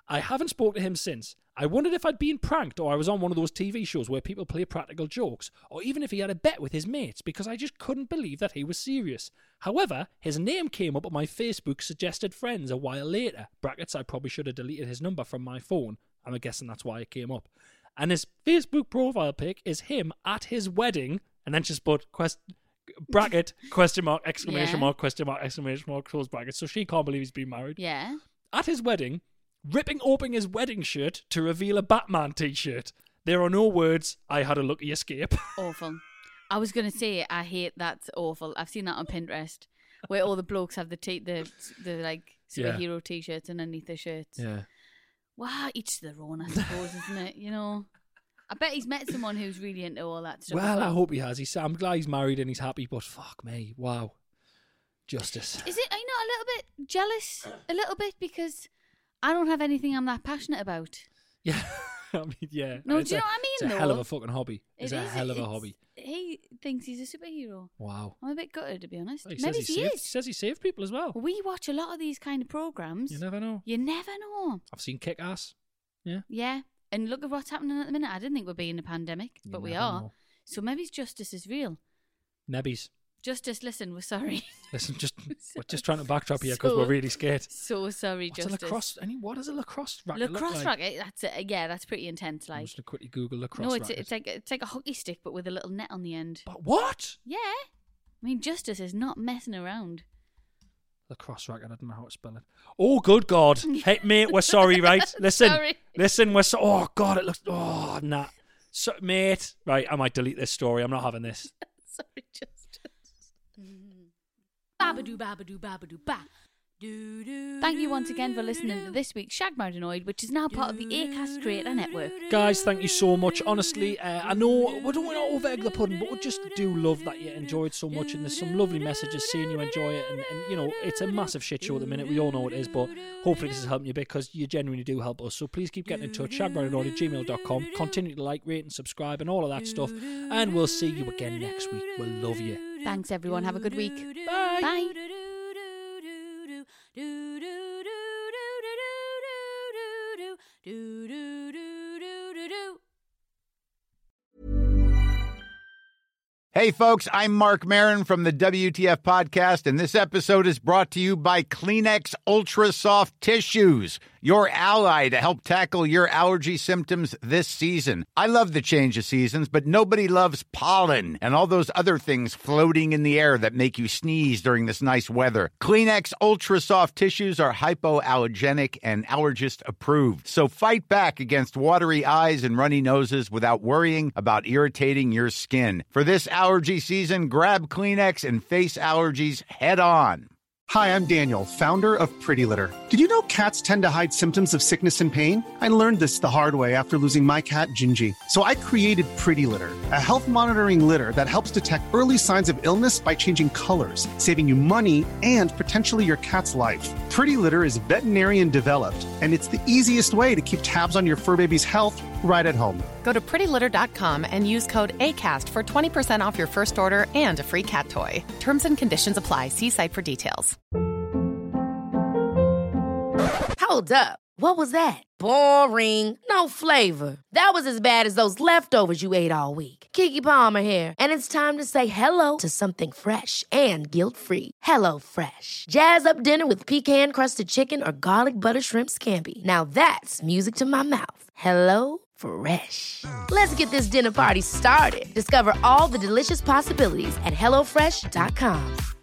I haven't spoken to him since. I wondered if I'd been pranked or I was on one of those T V shows where people play practical jokes, or even if he had a bet with his mates, because I just couldn't believe that he was serious. However, his name came up on my Facebook suggested friends a while later. Brackets, I probably should have deleted his number from my phone. I'm guessing that's why it came up. And his Facebook profile pic is him at his wedding, and then just put quest bracket question mark exclamation Yeah. mark question mark exclamation mark close bracket. So she can't believe he's been married. Yeah. At his wedding, ripping open his wedding shirt to reveal a Batman t-shirt. There are no words. I had a lucky escape. Awful. I was going to say, I hate that's awful. I've seen that on Pinterest, where all the blokes have the t- the the like Yeah. superhero t-shirts underneath their shirts. Yeah. Wow, each to their own, I suppose, isn't it? You know, I bet he's met someone who's really into all that stuff. as Well, I well. hope he has. He's, I'm glad he's married and he's happy, but fuck me. Wow. Justice. Is it? Are you not a little bit jealous? A little bit, because I don't have anything I'm that passionate about. Yeah. I mean, yeah. No, It's do you a- know what I mean, It's a though? hell of a fucking hobby. It's It a is, hell of a it's- hobby. He thinks he's a superhero. Wow. I'm a bit gutted, to be honest. Well, he Maybe says he, he saved, is. he says he saved people as well. We watch a lot of these kind of programs. You never know. You never know. I've seen Kick-Ass. Yeah. Yeah. And look at what's happening at the minute. I didn't think we'd be in a pandemic, You but we never are. know. So maybe justice is real. Nebbies. Justice, listen, we're sorry. Listen, just we're just trying to backdrop here because So- we're really scared. So sorry, What's Justice. a lacrosse? Any what is a lacrosse racket? look Lacrosse like? racket. That's it. Yeah, that's pretty intense. I'm Like, just gonna quickly Google lacrosse no, it's racket. it's like it's like a hockey stick, but with a little net on the end. But what? Yeah, I mean, Justice is not messing around. Lacrosse racket. I don't know how to spell it. Oh, good God! Hey, mate, we're sorry, right? Listen, Sorry. listen, we're so. Oh God, it looks. Oh, nah. So, mate, right? I might delete this story. I'm not having this. Sorry, Justice. Babadoo, babadoo, babadoo, ba. Do, do, Thank you once again for listening to this week's Shag Married Annoyed, which is now part of the Acast Creator Network. Guys, thank you so much. Honestly, uh, I know we don't want to over egg the pudding, but we just do love that you enjoyed so much, and there's some lovely messages saying you enjoy it, and, and you know, it's a massive shit show at the minute. We all know it is, but hopefully this is helping you because you genuinely do help us. So please keep getting in touch. shagmarriedanoid at gmail dot com. Continue to like, rate, and subscribe, and all of that stuff. And we'll see you again next week. We'll love you. Thanks, everyone. Have a good week. Bye. Bye. Hey folks, I'm Mark Maron from the W T F Podcast, and this episode is brought to you by Kleenex Ultra Soft Tissues, your ally to help tackle your allergy symptoms this season. I love the change of seasons, but nobody loves pollen and all those other things floating in the air that make you sneeze during this nice weather. Kleenex Ultra Soft Tissues are hypoallergenic and allergist approved, so fight back against watery eyes and runny noses without worrying about irritating your skin. For this allergy season, grab Kleenex and face allergies head on. Hi, I'm Daniel, founder of Pretty Litter. Did you know cats tend to hide symptoms of sickness and pain? I learned this the hard way after losing my cat, Gingy. So I created Pretty Litter, a health monitoring litter that helps detect early signs of illness by changing colors, saving you money and potentially your cat's life. Pretty Litter is veterinarian developed, and it's the easiest way to keep tabs on your fur baby's health right at home. Go to pretty litter dot com and use code ACAST for twenty percent off your first order and a free cat toy. Terms and conditions apply. See site for details. Hold up. What was that? Boring. No flavor. That was as bad as those leftovers you ate all week. Keke Palmer here, and it's time to say hello to something fresh and guilt-free. Hello Fresh. Jazz up dinner with pecan-crusted chicken or garlic butter shrimp scampi. Now that's music to my mouth. Hello Fresh. Let's get this dinner party started. Discover all the delicious possibilities at hello fresh dot com.